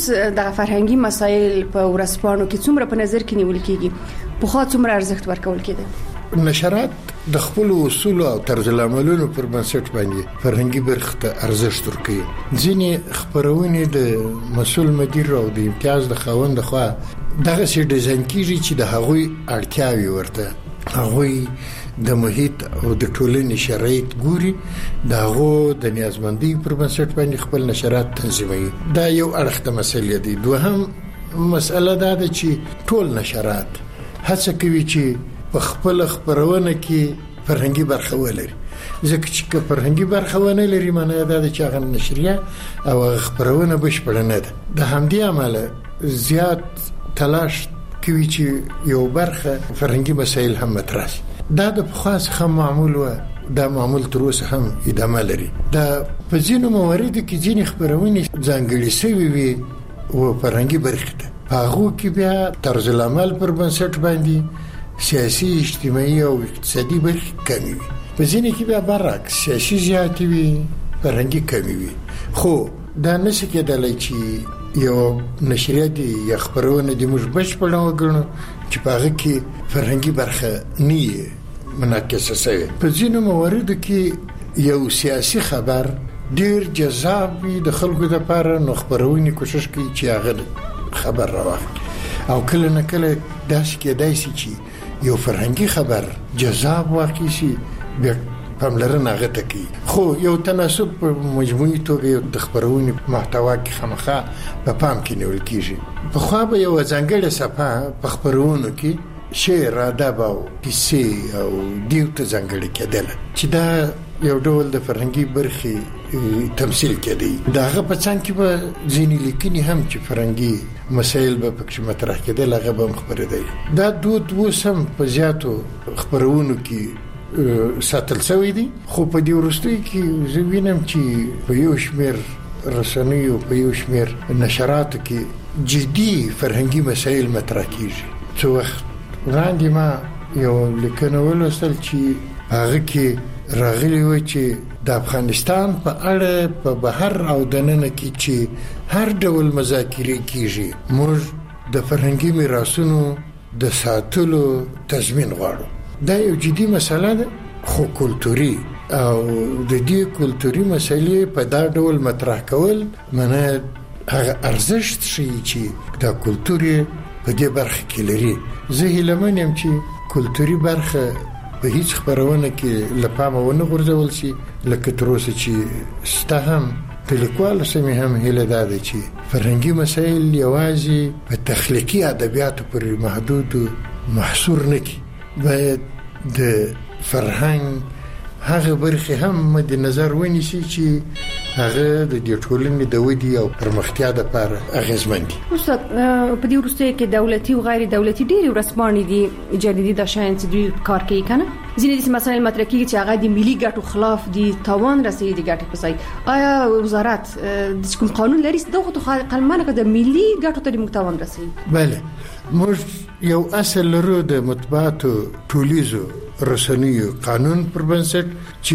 د فرهنګي مسایل په ورسپانو کې څومره په نظر کې نیول کیږي په خو څومره ارزښت ورکول کېده؟ نشرات د خپل اصول او طرز العملونو پر بنسټ باندې فرهنګي برخه ته ارزښت ورکوي. ځینې خبرونه د مسؤل مدیر او د امتیاز د خاوند خوا دغه سي ډیزاین کیږي چې د هغوی اړتیاوي ورته هغوی د محیط او د ټولنې شرایط ګوري، دغه د نیازمندۍ پر بنسټ باندې خپل نشرات تنظیموي. دا یو اړخ د مسلې دی. دوهم مسله دا ده چې ټول نشرات هڅه کوي چې په خپل خبرونه کې فرهنګي برخه ولري، ځکه چې فرهنګي برخه ونه لري معنی دا ده چې هغه نشریه او خبرونه بشپړ نه ده. د همدې عمله زیات تلاش کوي چې یو برخه فرهنګي مسایل هم مطرح شي. دا د خاص خام معمول و دا معمول تر اوسه هم ادامه لري. دا په ځینو مواردو کې ځینې خبرونه ځانګړي شوي وي او فرهنګي برخه ده، هغه کې بیا طرز العمل پر بنسټ باندې سیاسي، اجتماعي او اقتصادي برخه کمی وي. په ځینې کې بیا برعکس سیاسي زیات وي، فرهنګي کمی وي. خو دا نشي کېدلی چې یو نشریه دی یا خبرونه دی موږ بشپړ وګڼو چې په هغه کې فرهنګي برخه نه منعکسه شوی. په ځینو مواردو کې یو سیاسي خبر ډیر جذاب وي د خلکو لپاره، نو خبرونه کوشش کوي چې هغه خبر راوړي. او کله نه کله داسې کېدای شي چې یو فرهنګي خبر جذاب واقع شي بیا پاملرنه هغه ته کوي. خو یو تناسب په مجموعي توګه د خبرونې محتوا کې خامخا په پام کې نیول کیږي. په خو به یو ځانګړې صفحه په خبرونو کې شعر، ادب او کیسې او دیو ته ځانګړې کېدل چې دا یو ډول د فرهنګي برخې تمثيل کېدی. داغه په څنګ کې به ځینې لیکنې هم چې فرهنګي مسایل به پکې مطرح کېدل هغه به خبره دی. دا دود وسم په زیاتو خبرونو کې ساتل شوی دی. خو په دې ورستۍ کې زه وینم چې په یو شمېر رسنیو په یو شمېر نشراتو کې جدي فرهنګي مسایل مطرح کیږي. څو وخت وړاندې ما یو لیکنه ولوستل چې هغه کې راغلی و چې د افغانستان په اړه په بهر او دننه کې چې هر ډول مذاکرې کیږي، موږ د فرهنګي میراثونو د ساتلو تضمین غواړو. دا یو جدي مسله ده، خو کلتوري او د دې کلتوري مسلې په دا ډول مطرح کول معنی هغه ارزښت شي چې دا کلتوري په دې برخه کې لري. زه هیله منم چې کلتوري برخه په هیڅ خبرونه کې لپاره ونه غورځول شي، لکه تر اوسه چې ستهم د لیکوالو سمې هم هیله ده چې فرهنګي مسایل یوازې په تخلیقي ادبیاتو پورې محدود محصور نه کړي. باید د فرهنګ هغه برخه هم مد نظر ونیسي چې هغه د دې ټولنې د ودی او پرمختیا لپاره اغیزمن دي. استاد په دې ورسته کې دولتي او غیر دولتي ډېری ورسپانې دي جديدي د شاین چې دوی کار کوي کنه. ځینې د مسایل مطرح کیږي چې هغه د ملي ګټو خلاف دي، تاوان رسېږي د ګټو په ځای. آیا وزارت د کوم قانون لري چې دغه قانون کې د ملي ګټو ته د تاوان رسېږي؟ بله، موږ یو اصل لرو د مطبوعاتو ټولیزو رسنیو قانون پر بنسټ چې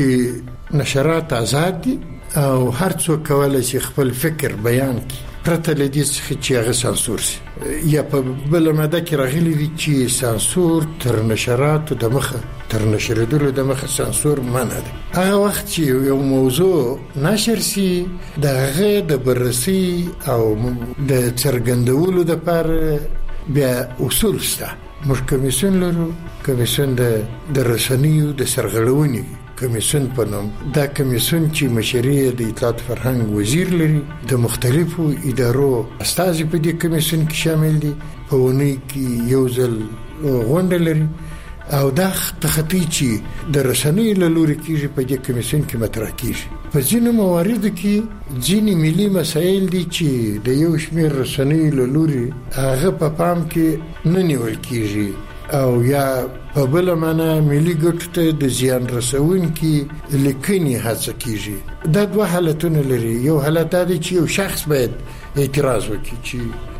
نشرات آزاد دي او هر څوک کولای شي خپل فکر بیان کړي پرته له دې چې هغه سانسور شي. یا په بل ماده کې راغلي دي چې سانسور تر نشراتو د مخه تر نشریدلو د مخه سانسور منع ده. هغه وخت چې یو موضوع نشر شي دغه د بررسي او د څرګندولو لپاره بیا اصول شته. موږ کمیسیون لرو، کمیسیون د رسنیو د سرغړونې کمیسیون په نوم. دا کمیسیون چې مشري د اطلاعات فرهنګ وزیر لري، د مختلفو ادارو استازي په دې کمیسیون کې شامل دي. په ونی کې یو ځل غونډه لري او دا تخطی چې د رسنیو له لوري کېږي په دې کمیسیون کې مطرح کېږي. په ځینو مواردو کې ځینې ملي مسایل دي چې د یو شمېر رسنیو له لوري هغه په پام کې نه نیول کېږي او یا په بل معنا ملي ګټو ته د زیان رسونکي لیکنې هڅه کېږي. دا دوه حالتونه لري. یو حالت دا دی چې یو شخص باید اعتراض وکړي چې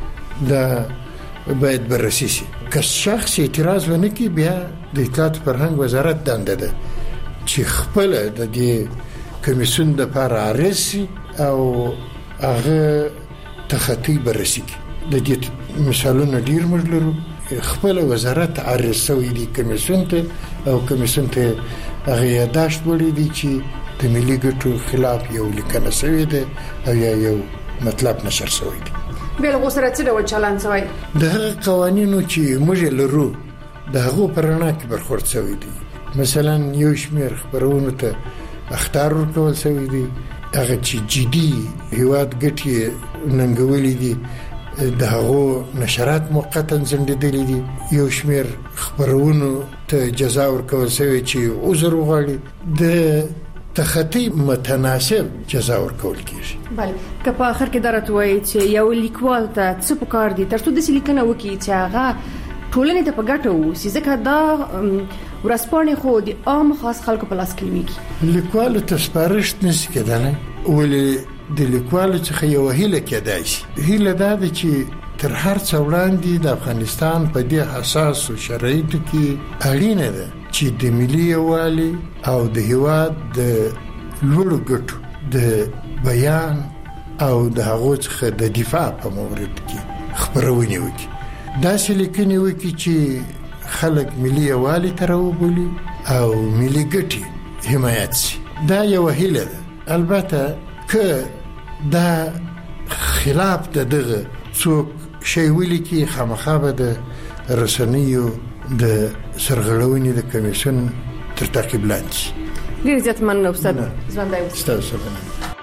دا باید بررسي شي. که شخص اعتراض ونه کړي بیا د اطلاعات فرهنګ وزارت دنده ده چې خپل د دې کمیسیون د لپاره عرض او هغه تخطی برسیږي. د دې مثالونه ډیر موږ لرو. خپل وزارت عرض شوی دی کمیسیون ته او کمیسیون ته هغه یاداشت وړي دي چې د ملي ګټو خلاف یو لیکنه شوې ده او یو مطلب نشر شوی دی. بل غوسره څه ډول چلند شوی؟ د قوانینو چې موږ لرو د هغو پرنا کې برخورد شوی دی. مثلا یو شمېر خبرونو ته اخطار ورکول شوی دی، هغه چې جدي هیواد ګټې ننګولې دي د هغو نشرات موقتا ځنډېدلې دي. یو شمېر خبرونو ته جزا ورکول شوی چې عذر وغواړي. د تخطی متناسب جزا ورکول کیږي. بله، که په آخر کې درته وایي چې یو لیکوال ته څه پکار دي ترڅو داسې لیکنه وکړي چې هغه ټولنې ته په ګټه ووسي، ځکه دا ورځپاڼې خو د عام خاص خلکو په لاس کې لویږي. لیکوالو ته سپارښت نشي کېدلی، ولې د لیکوالو څخه یو هیله کېدای شي. هیله دا ده چې تر هر څه وړاندې د افغانستان په دې حساسو شرایطو کې اړینه ده چې د ملي یووالي او د هیواد د لوړو ګټو د بیان او د هغو څخه د دفاع په مورد کې خبرونه وکړي. داسې لیکنې وکړي چې خلک ملي یووالي ته راوبولي او ملي ګټې حمایت شي. دا یو هیله ده. البته که دا خلاف دغه څوک شی ولیکي، خامخا به د رسنیو د سرغړونې د کمیسیون تر تعقیب لاندې شي. ډېر زیات مننه استاد ژوندی اوسئ. ستاسو مننه.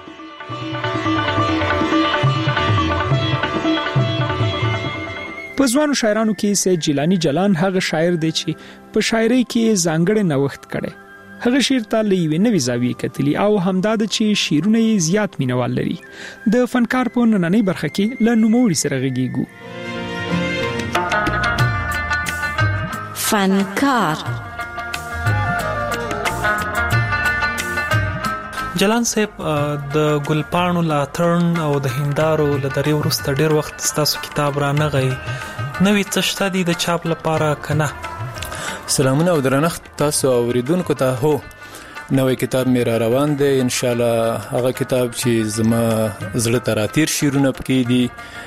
په ځوانو شاعرانو کې سید جیلانی جلان هغه شاعر دی چې په شاعرۍ کې ځانګړی نوښت کړي. هغه شعر ته له یوې نوې زاویې کتلي او همدا د چې شعرونه یې زیات مینوال لري. د فنکار په نننۍ برخه کې له نوموړي سره غږیږو. فنکار جلان صاحب، د ګلپاڼو لاترن او د هندارو له درې وروسته ډېر وخت ستاسو کتاب را نغی. نوې څه شته دي د چاپ لپاره که نه؟ سلامونه او درنښت تاسو اوریدونکو ته. هو، نوې کتاب مې را روان دی. ان شاء الله هغه کتاب چې زما زړه ته راتیر شعرونه پکې دي،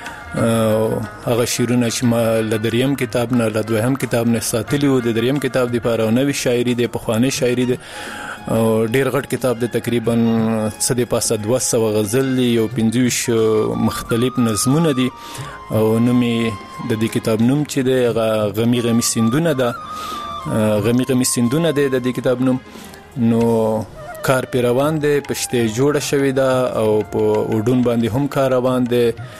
هغه شعرونه چې ما له دریم کتاب نه له دوهم کتاب نه ساتلی وو. د دریم کتاب لپاره نوې شاعري دی، پخوانۍ شاعري دی او ډیر غټ کتاب دی، تقریبا څه د پاسه 200 غزل دی، یو 25 مختلف نظمونه دي او نومي د دې کتاب نوم چې دی غمی سندونه ده. غمی سندونه دی د دې کتاب نوم. نو کار پی روان دی، پشته جوړه شوې ده او په اردن باندې هم کار روان دی.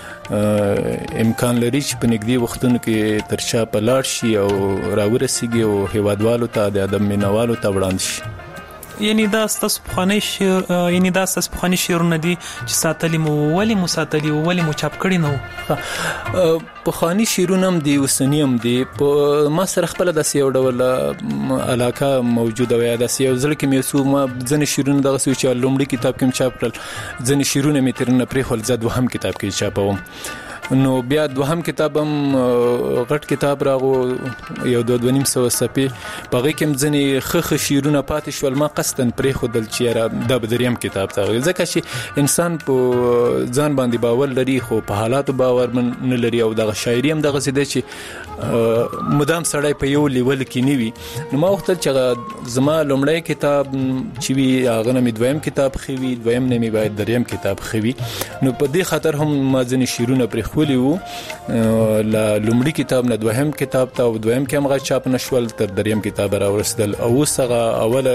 امکان لري چې په نږدې وختونو کې تر شا په لاړ شي او راورسیږي او هیوادوالو ته د ادب مینوالو ته وړاندې شي. یعنی دا ستاسو پخوانی شعرونه دي چې ساتلی مو، ولې مو ساتلی او ولې مو چاپ کړي نه وو؟ پخوانی شعرونه هم دي، اوسني هم دي. په ما سره خپل داسې یو ډول علاقه موجوده وه، داسې یو ځل کې مې ما ځینې شعرونه دغسې وو چې لومړي کتاب کې مې چاپ کړل، ځینې شعرونه مې ترې نه پرېښول، زه دوهم کتاب کې چاپوم. نو بیا دوهم کتاب هم غټ کتاب راغو، یو 2.5 صفحې، په هغې کې هم ځینې ښه شعرونه پاتې شول. ما قصداً پرېښودل چې یاره دا به دریم کتاب ته، ځکه چې انسان په ځان باندې باور لري خو په حالاتو باور نه لري او دغه شاعري هم دغسې دی چې مدام سړی په یو لیول کې نه وي. نو ما غوښتل چې زما لومړی کتاب چې وي هغه نه مې دویم کتاب ښه وي، دویم نه مې باید دریم کتاب ښه وي. نو په دې خاطر هم ما ځینې شعرونه پرېښودل ولی وو. لومړي کتاب نه دوهم کتاب ته او دویم کې هم چاپ نشول، تر دریم کتاب راورسېدل. او اوس هغه اوله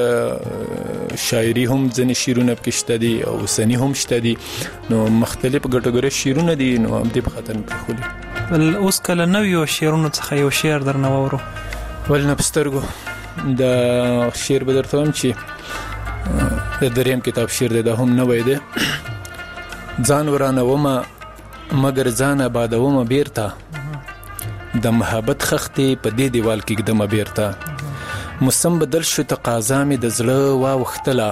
شاعري هم ځینې شعرونه پکې شته دي او اوسني هم شته دي، نو مختلف کټګوري شعرونه دي، نو هم دې په خاطر مې پرېښودل. اوس کله نویو شعرونو څخه یو شعر درنه واورو؟ ولې نه په سترګو. د شعر به درته وایم چې د دریم کتاب شعر دی، دا هم نوی دی. ځان ورانومه مگر ځان آبادومه بیرته، د محبت خښتې په دې دیوال کې ږدمه بیرته. موسم بدل شو تقاضا مې د زړه واوښتله،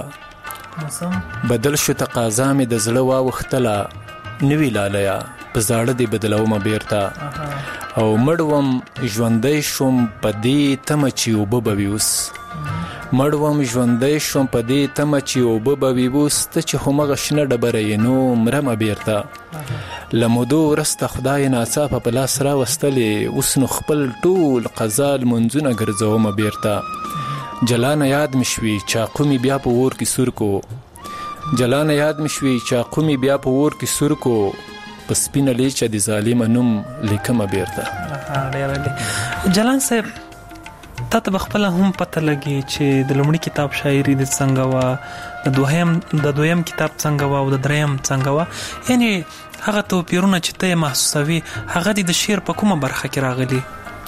بدل شو تقاضا مې د زړه واوښتله، نوې لالیا په زاړه دې بدلومه بیرته. او مړوم ژوندی شوم په دې تمه چې اوبه به وي اوس، مړوم ژوندی شوم په دې تمه چې اوبه به وي اوس، ته چې همغه شنه ډبره یې نو مرمه بیرته. لمودو ورسته خدای ناڅاپه په لاس را وستلې، اوس نو خپل ټول قضا لمونځونه ګرځومه بیرته. جلانه یاد مې شوي چاقو مې بیا په اور کې سور کو، جلانه یاد مې شوي چاقو مې بیا په اور کې سور کو، په سپینه لیچه د ظالمه نوم لیکمه بیرته. جلان صاحب تا ته خپل هم پته لګي چې د لومړي کتاب شاعري د څنګه وا، د دویم کتاب څنګه وا او د دریم څنګه وا، یعنی هغه توپیرونه چې ته محسوسوي هغه د شعر په کومه برخه کې راغلي؟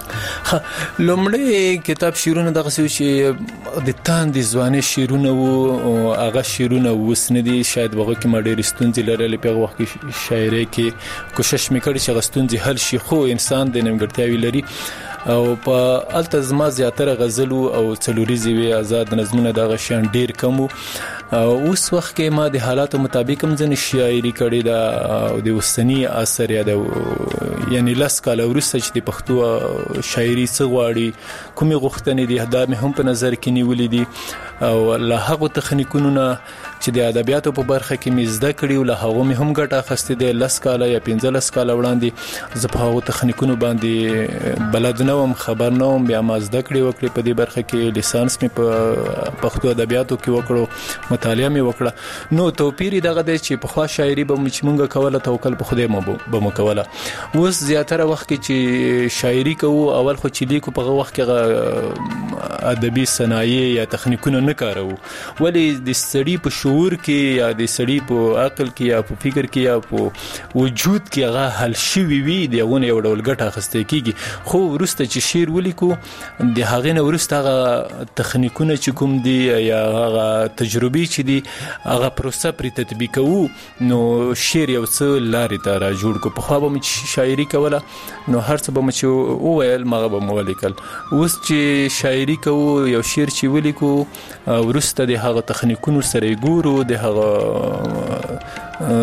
لومړی کتاب شعرونه دغه چې د تاندې ځوانۍ شعرونه وو، هغه شعرونه اوس نه دي، شاید هغه کې ما ډېرې ستونزې لرلې په هغه وخت کې شاعرۍ کې کوشش مې کړی چې هغه ستونزې حل شي، خو انسان د نیمګړتیاوې لري او په الته زما زیاتره غزل او څلوریزې وې، آزاد نظمونه دغه شیان ډېر کم وو. اوس وخت کې ما د حالاتو مطابق هم ځینې شاعري کړې ده او د اوسني عصر یا د یعنی 10 کاله وروسته چې د پښتو شاعري څه غواړي، کومې غوښتنې دي، دا مې هم په نظر کې نیولې دي او له هغو تخنیکونو نه چې د ادبیاتو په برخه کې مې زده کړي او له هغو مې هم ګټه اخیستې ده. 10 کاله یا 15 کاله وړاندې زه په هغو تخنیکونو باندې بلد نه وم، خبر نه وم، بیا ما زده کړې وکړې په دې برخه کې، لیسانس مې په پښتو ادبیاتو کې وکړو، مطالعه مې وکړه. نو توپیر دغه دی چې پخوا شاعري به چې مونږ کوله توکل په خدای به مو کوله. اوس زیاتره وخت کې چې شاعري کوو اول خو چې لیکو په هغه وخت کې ادبي صنایع یا تخنیکونه نه کارو، ولی د سړي په شعور کې یا د سړي په عقل کې یا په فکر کې یا په وجود کې هغه حل شوي وي، دغه یو ډول ګټه اخیستل کیږي. خو وروسته چې شعر ولیکو د هغې نه وروسته هغه تخنیکونه چې کوم دي یا هغه تجربې چې دي هغه پروسه پرې تطبیقوو، نو شعر یو څه لارې ته را جوړ کو. پخوا به مې شاعري کوله نو هر څه به مې چې وویل مغه به مې ولیکل. اوس چې شاعري کوو یو شعر چې ولیکو وروسته د هغه تخنیکونو سره ګورو، د هغه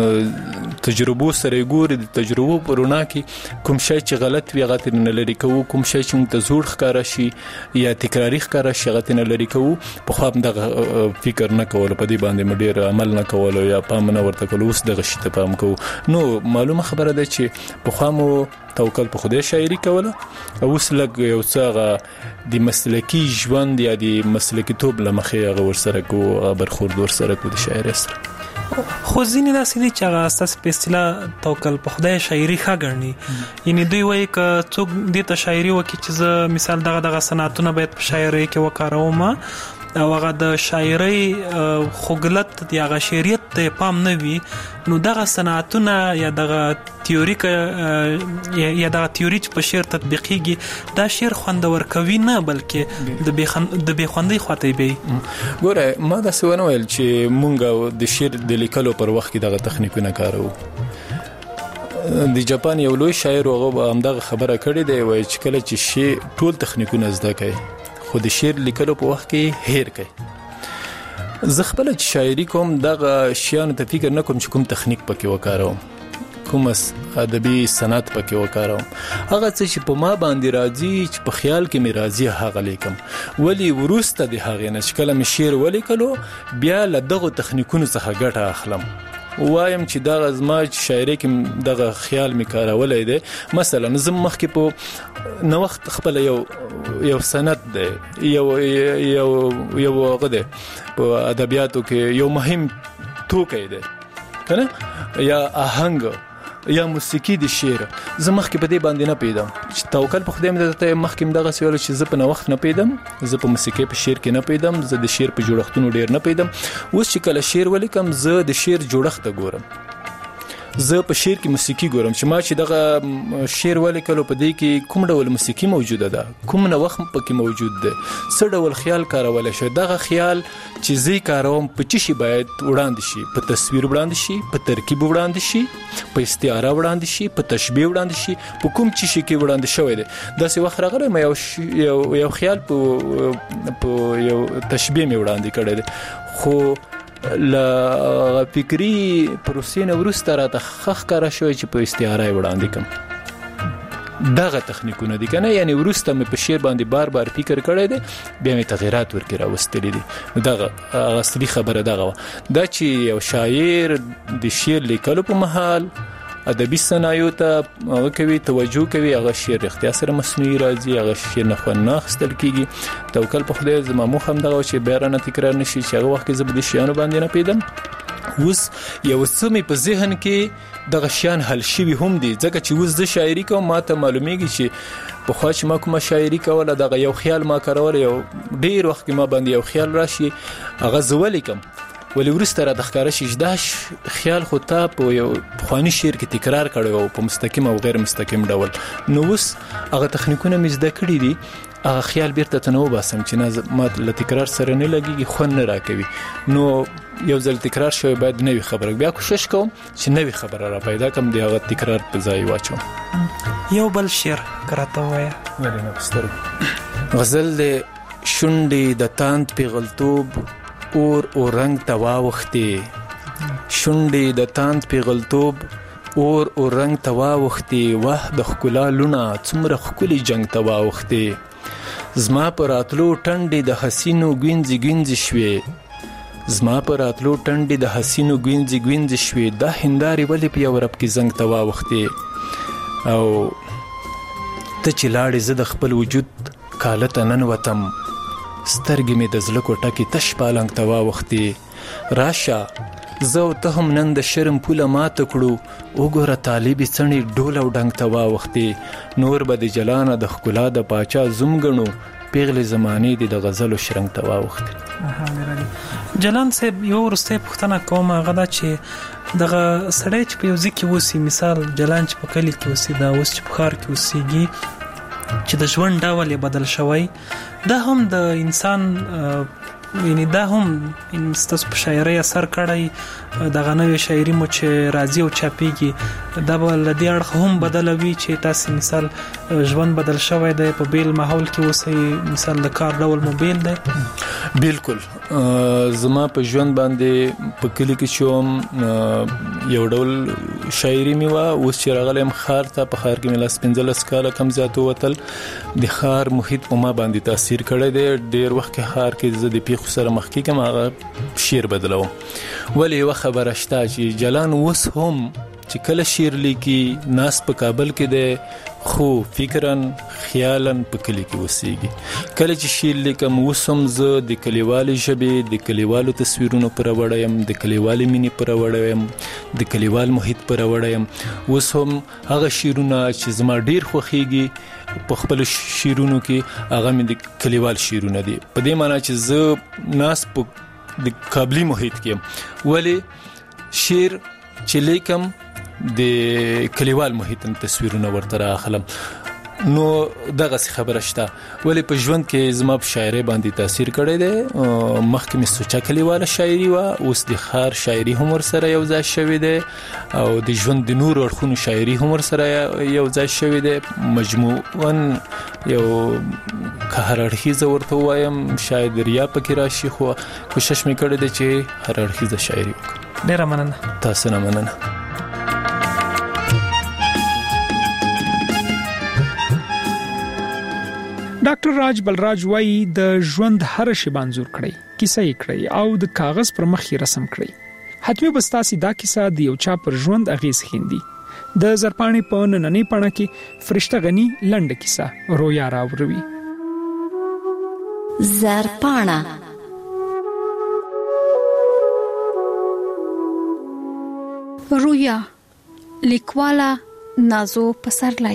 تجربو سره ګورو، د تجربو په رڼا کې کوم شی چې غلط وي هغه ترې نه لرې کوو، کوم شی چې موږ ته زوړ ښکاره شي یا تکراري ښکاره شي هغه ترې نه لرې کوو. پخوا هم دغه فکر نه کولو، په دې باندې مې ډېر عمل نه کولو یا پام نه ورته کولو، اوس دغه شي ته پام کوو. نو معلومه خبره ده چې پخوا مو توکل په خدای شاعري کوله، اوس لږ یو څه د مسلکي ژوند یا د مسلکي توب له مخې هغه ورسره کوو، هغه برخورد ورسره کوو د شاعرۍ سره. خو ځینې داسې دي چې هغه ستاسې په اصطلاح توکل په خدای شاعري ښه ګڼي، یعنی دوی وایي که څوک دې ته شاعري وکړي چې زه مثال دغه صنعتونه باید په شاعرۍ کې وکاروم او هغه د شاعرۍ خوږلت یا هغه شعریت ته پام نه وي، نو دغه صنعتونه یا دغه تیوري چې په شعر تطبیقیږي دا شعر خوندور کوي نه بلکې د بې خوندۍ خواته وي. ګوره ما داسې ونه ویل چې مونږ د شعر د لیکلو پر وخت کې دغه تخنیکونه کاروو. د جاپان یو لوی شاعر هغه همدغه خبره کړې دی، وایي چې کله چې شی ټول تخنیکونه زده کوي خو د شعر لیکلو په وخت کې هیر کوي. زه خپل چې شاعري کوم دغه شیانو ته فکر نه کوم چې کوم تخنیک پکې وکاروم، کوم ادبي صنعت پکې وکاروم، هغه څه چې په ما باندې راځي چې په خیال کې مې راځي هغه لیکم. ولی وروسته د هغې نه چې کله مې شعر ولیکلو بیا له دغو تخنیکونو څخه ګټه اخلم، وایم چې دغه زما چې شاعرۍ کې دغه خیال مې کارولی دی. مثلا زه مخکې په نوښت خپل یو صنعت دی، یو هغه دی په ادبیاتو کې یو مهم توکی دی که نه، یا آهنګ یا موسیقي د شعر. زه مخکې په دې باندې نه پیدم چې توکل په خدای مې ته مخکې مې دغه سوال چې زه په نوښت نه پیدم، زه په موسیقي په شعر کې نه پیدم، زه د شعر په جوړښتونو ډېر نه پیدم. اوس چې کله شعر ولیکم زه د شعر جوړښت ته ګورم، زه په شعر کې موسیقي ګورم چې ما چې دغه شعر ولیکلو په دې کې کوم ډول موسیقي موجوده ده، کوم نوښت پکې موجود ده، څه ډول خیال کارولی شي. دغه خیال چې زه کاروم په څه شي باید وړاندې شي، په تصویر وړاندې شي، په ترکیب وړاندې شي، په استعاره وړاندې شي، په تشبیه وړاندې شي، په کوم څه شي کې وړاندې شوی دی. داسې وخت راغلی ما یو خیال په یو تشبیه مې وړاندې کړی دی، خو له فکري پروسې نه وروسته راته ښه ښکاره شوی چې په استعاره یې وړاندې کړم. دغه تخنیکونه دي که نه، یعنی وروسته مې په شعر باندې بار بار فکر کړی دی، بیا مې تغیرات ورکې راوستلي دي. دغه اصلي خبره دغه وه، دا چې یو شاعر د شعر لیکلو په مهال ادبي صنایعو ته هغه کوي توجه کوي هغه شعر اختیار سره مصنوعي راځي هغه شعر نه خو نه خستل کیږي توکل په خدای زما مو هم دغه چې بیرانه تکرار نشي چې هغه وخت کې زبدي شیانو باندې نه پیدم اوس یو سمې په ذهن کې دغه شیان حل شوي هم دي ځکه چې اوس د شاعري کوم ماته معلومیږي چې په خوا چې ما کومه شاعري کوله دغه یو خیال ما کارول یو ډیر وخت کې ما باندې یو خیال راشي هغه زولې کوم ولی ورسته را د ښکاره شي دا خیال خو تا په یو پخواني شعر کې تکرار کړی او په مستقیم او غیر مستقیم ډول نو اوس هغه تخنیکونه مې زده کړي دي هغه خیال بیرته تنو باسم چې نه ما له تکرار سره نه لګيږي خوند نه راکوي نو یو ځل تکرار شوی باید نوې خبره بیا کوشش کوم چې نوې خبره را پیدا کوم دی هغه تکرار په ځای واچوم یو بل شعر کراته وایا ولې نه بستر غزل د شونډې د تاند پیغلتوب اور او رنگ تواوختي شونډې د تاند پیغلتوب اور او رنگ تواوختي واه د ښکلا لونه څومره ښکلي جنگ تواوختي زما پر راتلو ټنډې د حسینو ګوینځي ګوینځي شوې زما پر راتلو ټنډې د حسینو ګوینځي ګوینځي شوې دا هندارې ولې په یو رب کې زنګ تواوختي او ته چې لاړې زه د خپل وجود کاله ته ننوتم سترګې مې د زړه کوټه کې تش پالنګ ته واوښتې راشه زه او ته هم نن د شرم پوله ماته کړو وګوره طالبې څڼې ډول او ډنګ ته واوښتې نور به د جلانه د ښکلا د پاچا زوم ګڼو پیغلې زمانې دې د غزلو شرنګ ته واوښتې جلان صاحب یو وروستۍ پوښتنه کوم هغه دا چې دغه سړی چې په یو ځای کې اوسي مثال جلان چې په کلي کې اوسي دا اوس چې په ښار کې اوسیږي چې د ژوند ډول یې بدل شوی دا هم د انسان یعنی دا هم ستاسو په شاعرۍ اثر کړی دغه نوې شاعري مو چې راځي او چاپېږي دا به له دې اړخه هم بدلوي چې تاسو مثال ژوند بدل شوی دی په بیل ماحول کې اوسئ مثال د کار ډول مو بیل دی بالکل زما په ژوند باندې په کلی کې شوم یو ډول شاعري مې وه اوس چې راغلم ښار ته په ښار کې مې لاس 15 کاله کم زیات ووتل د ښار محیط په ما باندې تاثیر کړی دی ډېر وخت کې ښار کې زه د پیښو سره مخ کېږم هغه شعر بدلوم ولې یوه خبره شته چې جلان اوس هم چې کله شعر لیکي ناس په کابل کې دی خو فکرن خیالن په کلی کې اوسېږي کله چې شعر لیکم اوس هم زه د کلیوالې ژبې د کلیوالو تصویرونو پر وړه یم د کلیوالې مینې پر وړه یم د کلیوال محیط پر وړه یم اوس هم هغه شعرونه چې زما ډېر خوښېږي په خپل شعرونو کې هغه مې د کلیوال شعرونه دي په دې معنی چې زه ناس په د کابلی محیط کې ولې شعر چې لیکم د کلیوال محیط تصویرونه ورته راخلم نو دغه خبره شته ولې په ژوند کې زما په شاعرۍ باندې تاثیر کړی دی مخکې مې سوچه کلیواله شاعري وه اوس د ښار شاعري هم ورسره یو ځای شوی دی او د ژوند د نورو اړخونو شاعري هم ورسره یو ځای شوی دی مجموعاً یو که هر اړخیزه ورته ووایم شاید ریا پکې راشي خو کوشش مې کړی دی چې هر اړخیزه شاعري وکړم ډېره مننه تاسو نه مننه ډاکټر راج بلراج وایي د ژوند هر شی منظور کړی کیسه یې کړی او د کاغذ پر مخ یې رسم کړی حتمی بستاسي دا کیسه د یو چا پر ژوند اغیز خېندي د زرپانی په نننۍ پاڼه کې فرشته غنی لنډه کیسه رویا راوړوي زرپاڼه رویا لیکواله نازو پسرلی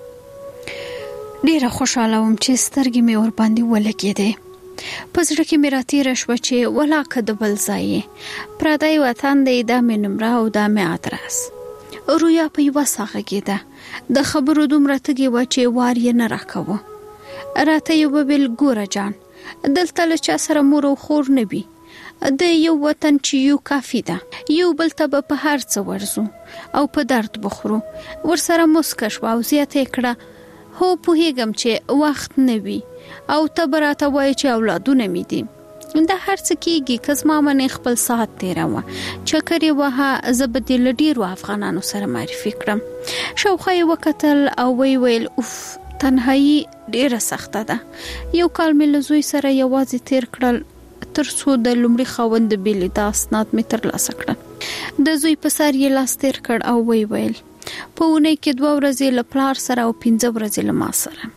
ډیره خوشاله وم چې سترګې مې ور باندې ولګېدې په زړه کې مې راتېره شوه چې ولاکه د بل ځای پردی وطن دی دا مې نمره او دا مې ادرس رویا په یوه ساه غږېده د خبرو دومره تږې وه چې وار یې نه راکوه راته یې وویل ګوره جان دلته له چا سره مور او خور نه وي د یو وطن چې یو کافي ده یو بل ته به په هر څه ورځو او په درد بخورو ورسره مسکه شوه او زیاته یې کړه هو پوهیږم چې وخت نه وي او ته به راته وایې چې اولادونه مې دي دا هر څه کېږي که زما منې خپل ساعت تېروه چکر یې وهه زه به دې له ډېرو افغانانو سره معرفي کړم شاوخوا یې وکتل او ویل اوف تنهایي ډېره سخته ده یو کال مې له زوی سره یوازې تېر کړل تر څو د لومړي خاوند د بېلېدا اسناد مې ترلاسه کړل د زوی په سر یې لاس تېر کړ او ویل په ونه کې 2 ورځې له پلار سره او 15 ورځې له ما سره.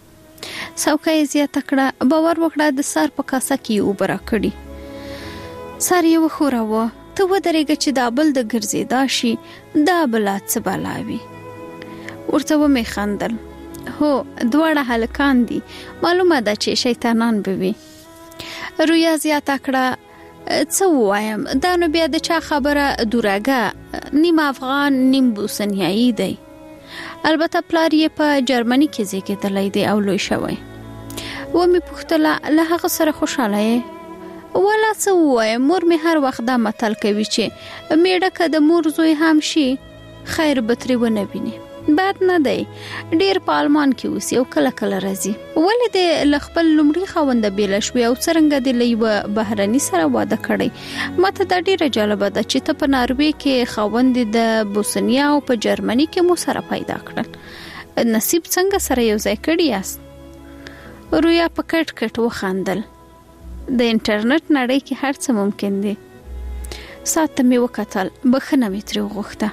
څوکۍ زیاته کړه، باور وکړه د سار په کاسه کې اوبه راکړي. سار یې وښوراوه، ته ودرېږه چې دا بل د ګرځېدا شي، دا بلا څه بلاوي. ورته ومې خندل، هو دواړه هلکان دي، معلومه ده چې شیطانان به وي. رویا زیاته کړه، څه ووایم، دا نو بیا د چا خبره دوراګه، نیم افغان نیم بوسنیایي دی. البته پلار یې په جرمني کې زیږېدلی دی او لوی شوی. ومې پوښتله، له هغه سره خوشحاله یې؟ ولا څه ووایم، مور مې هر وخت دا متل کوي چې میړه که د مور زوی هم شي خیر به ترې ونه ویني. بد نه دی، ډیر په آلمان کې اوسي او کله کله راځي. ولې د له خپل لومړي خاونده بیله شوې او څرنګه د له یوه بهرني سره واده کړی؟ ماته دا ډیره جالبه ده چې ته په ناروې کې خاوند د بوسنیا او په جرمني کې مو سره پیدا کړل. نصیب څنګه سره یو ځای کړی یاست؟ رویا په کټ کټ وخندل. د انټرنیټ نړۍ کې هر څه ممکن دي. ساعت مې وکتل، بخښنه مې ترې وغوښته.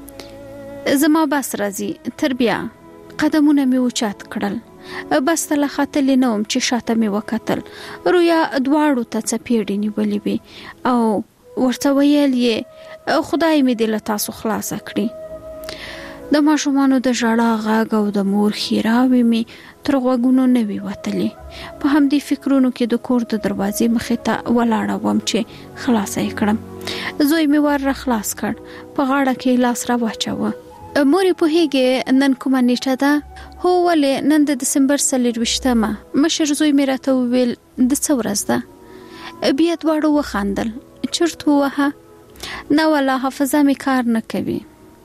زما بس راځي، تر بیا. قدمونه مې اوچت کړل. بس ته لا ختلې نه وم چې شاته مې وکتل. رویا دواړو ته څپېړې نیولې وې او ورته ویل یې خدای مې دې له تاسو خلاصه کړي. د ماشومانو د ژړا غږ او د مور ښېراوې مې تر غوږونو نه وې وتلې. په همدې فکرونو کې د کور د دروازې مخې ته ولاړه وم چې خلاصه یې کړم. زوی مې ور را خلاص کړ، په غاړه کې لاس را واچوه. مورې پوهېږې نن کومه نیټه ده؟ هو ولې، نن د دسمبر 24مه. مشر زوی مې راته وویل د څه ورځ ده؟ بیا دواړو وخندل. چرت ووهه؟ نه والله حافظه مې کار نه کوي.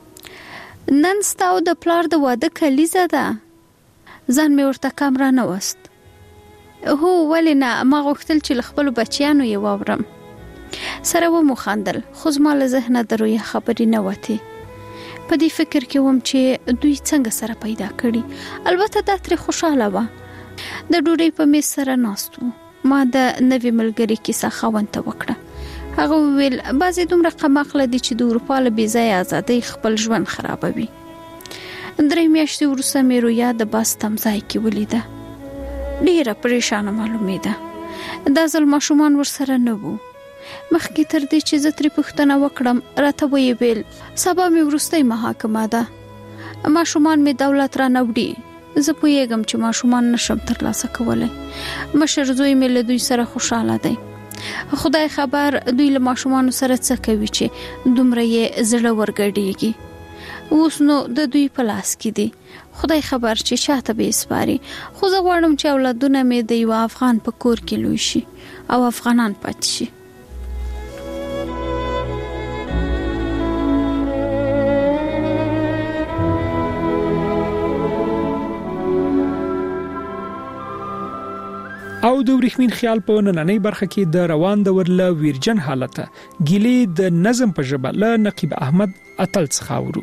نن ستا او د پلار د واده کلیزه ده؟ ځان مې ورته کم را نه وست. هو ولې نه، ما غوښتل چې له خپلو بچیانو یې واورم. سره ومو خندل، خو زما له ذهنه د رویا خبرې نه وتې. په دې فکر کې وم چې دوی څنګه سره پیدا کړي. البته دا ترې خوشحاله وه. د ډوډۍ په میز سره ناست وو. ما د نوې ملګري کیسه خاوند ته وکړه. هغه وویل بعضې دومره قمقله دي چې د اروپا له بې ځایه ازادۍ خپل ژوند خرابوي. 3 میاشتې وروسته مې رویا د بس تمځای کې ولیده. ډېره پریشانه معلومېده. دا ځل ماشومان ورسره نه وو. مخکې تر دې چې زه ترې پوښتنه وکړم، راته ویې ویل سبا مې وروستۍ محاکمه ده. ماشومان مې دولت را نه وړي. زه پوهېږم چې ماشومان نشم ترلاسه کولی. مشر زوی مې له دوی سره خوشحاله دی. خدای خبر دوی له ماشومانو سره څه کوي چې دومره یې زړه ورګډېږي. اوس نو د دوی په لاس کې دي. خدای خبر چې چاته به سپاري. خو زه غواړم چې اولادونه مې د یو افغان په کور کې لوی شي او افغانان پاتې شي. او د ورېښمین خیال په نننۍ برخه کې د روان دور له ویرجن حالته ګیلې د نظم په ژبه له نقیب احمد اتل څخه اورو.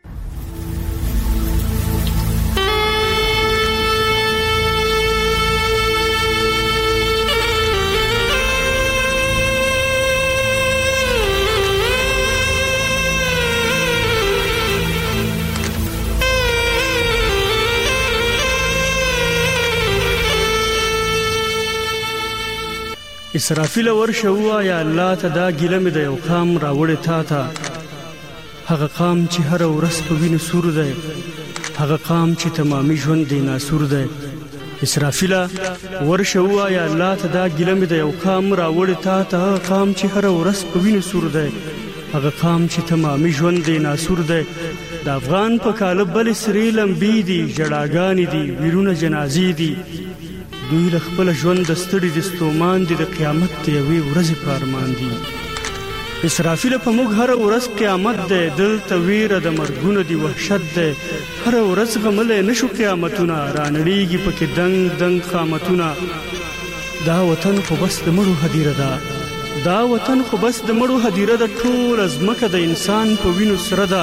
اسرافیل ورشه وایا الله ته دا ګیله مې د یو قام راوړې تا ته. هغه قام چې هر ورځ په وینو سور دی، هغه قام چې تمامي ژوند دی ناسور دی. اسرافیل ورشه وایا الله ته دا ګیله مې د یو قام راوړې تا ته. هغه قام چې هر ورځ په وینو سور دی، هغه قام چې تمامي ژوند دی ناسور دی. د افغان په کاله بل سری لمبي دي، جړاګانې دي، ویرونه جنازې دي. دوی له خپل ژوند د ستړي د ستومان دي، د قیامت د یوې ورځې په ارمان دي. اسرافیل په موږ هر ورځ قیامت دی، دلته ویره د مرګونو دی، وحشت دی. هر ورځ غملی نشو قیامتونه، رانړیږي پکې دنګ دنګ قامتونه. دا وطن خو بس د مړو هدیره ده، دا وطن خو بس د مړو هدیره ده. ټوله ځمکه د انسان په وینو سره ده.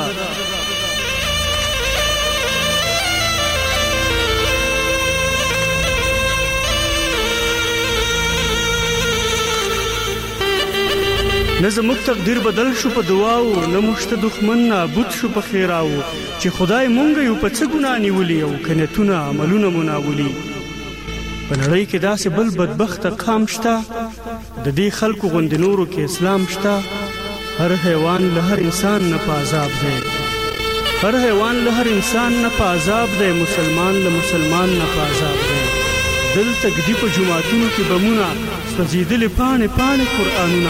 نه زموږ تقدیر بدل شو په دعاو نه مشت دښمن نابود شو په خیراو چې خدای مونږ یو په څه ګناه نیولي او کنیتونه عملونه مناولي په نړۍ کې داسې بل بدبخته قام شته د دې خلکو غوندې نورو کې اسلام شته هر حیوان له هر انسان نه په عذاب دی هر حیوان له هر انسان نه په عذاب دی مسلمان له مسلمان نه په عذاب دی دلته ګدي په جماعتونو کې بمونه سوځېدلې پاڼې پاڼې قرآنونه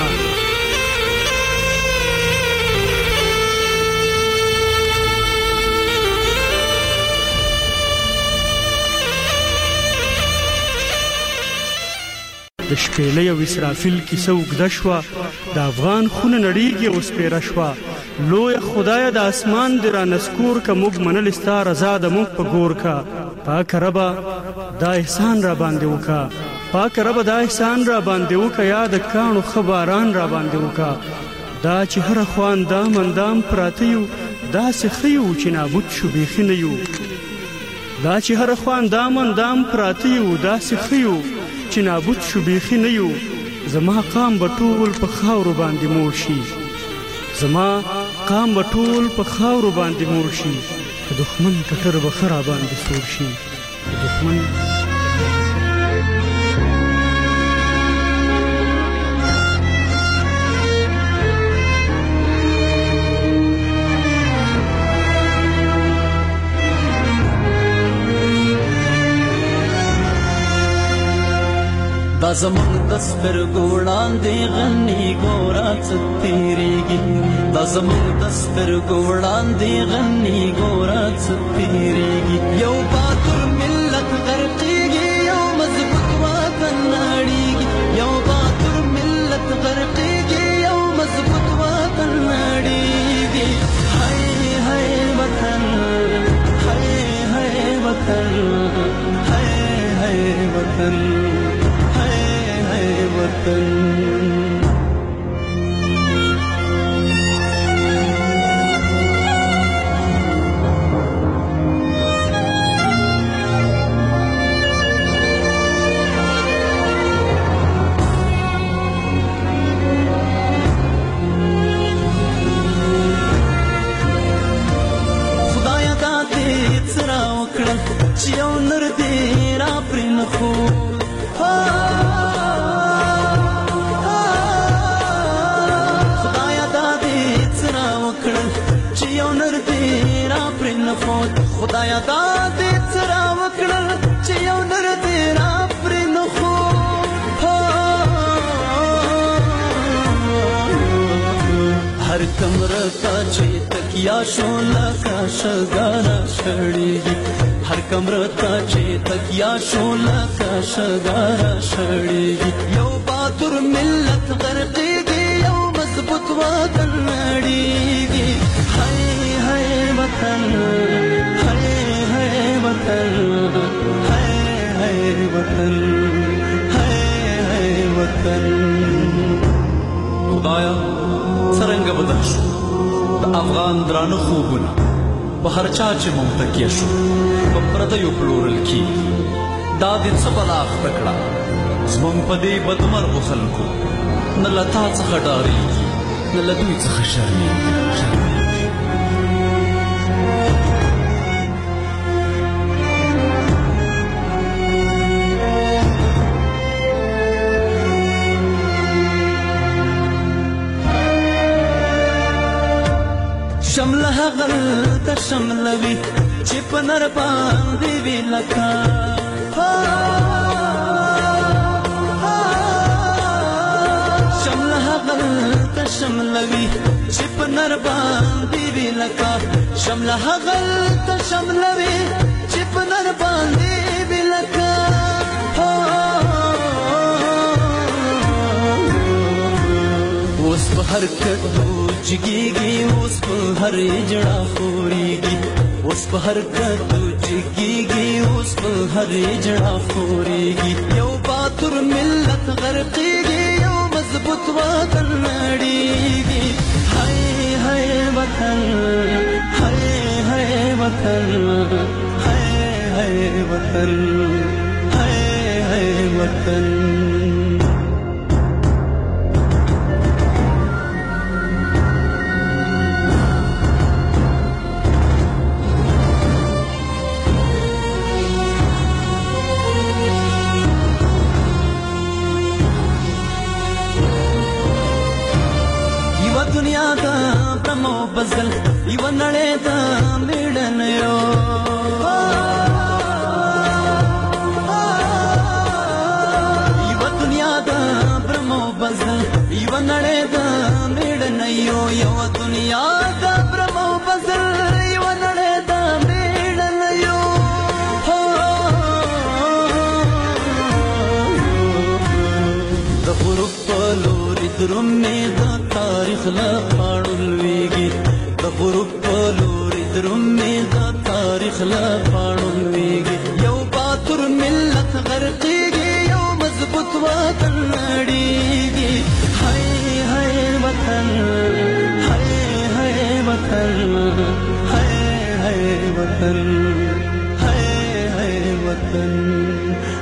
د شپېلۍ او اسرافیل کیسه اوږده شوه د افغان خونه نړیږي او سپېره شوه لویه خدایه د اسمان دې رانسکور که موږ منل ستا رضا د موږ په ګور که پاکه ربه دا احسان را باندې وکړه پاکه ربه دا احسان را باندې وکړه یا د کاڼو ښه باران را باندې وکړه دا چې هره خوا اندام اندام پراته یو داسې ښه یو چې نابود شو بیخي نه یو دا چې هره خوا اندام اندام پراته یو داسې ښه یو چې نابود شو بیخي نه یو زما قام به ټول په خاورو باندې مور شي زما قام به ټول په خاورو باندې مور شي د دښمن کټر به ښه را باندې سور شي د دښمن دا زمونږ د سترګو وړاندې غني ګوره څه تېرېږي دا زمونږ د سترګو وړاندې غني ګوره څه تېرېږي یو باتور ملت غرقېږي یو مضبوط وطن نړېږي یو باتور ملت غرقېږي یو مضبوط وطن نړېږي هی هی وطن هی هی وطن هی هی وطن خدایا دا دې څه راوکړه چې یو نر دې را پرې نه ښود خدایا دا دې څه راوکړل چې یو نر دې را پرې نه ښود هر کمره ته چې تکیا شو لکه شګاره شړېږي هر کمره ته چې تکیا شو لکه شګاره شړېږي یو باتور ملت غرقېږي یو مضبوط وطن نړېږي هی هی وطن وطن ہے وطن ہے وطن خدایا څرنګه بدل شو د افغان درانه خوبونه په هر چا چې مونږ تکیه شو په پردیو پلورل کېږي دا دې څه بلا اخته کړه زمونږ په دې بدمرغو خلکو نه له تا څخه ډارېږي نه له دوی څخه شرمېږي شمله هغل ته شملوي چې په نر باندې وي لکه شمله هغل ته شملوي چې په نر باندې وي لکه شمله هغل ته شملوي چې په نر باندې وي لکه اوس په هر کټو جګېږي اوس په هر جړه خورېږي اوس په هر کټو جګېږي اوس په هر جړه خورېږي یو باتور ملت غرقېږي یو مضبوط وطن نړېږي هی هی وطن هی هی وطن هی هی وطن هی هی وطن دنیا دا برمو بزل یو نړۍ دا میړن یو یو دنیا دا برمو بزل یو نړۍ دا میړن یو یو دنیا دا برمو بزل یو نړۍ دا میړن یو د غروب په لوري درومې د تاریخ لا پاړولېږي د غروب په لوري درومې د تاریخ لا پاړولېږي یو باتور ملت غرقېږي یو مضبوط وطن نړېږي هاي هاي وطن هاي هاي وطن هاي هاي وطن هاي هاي وطن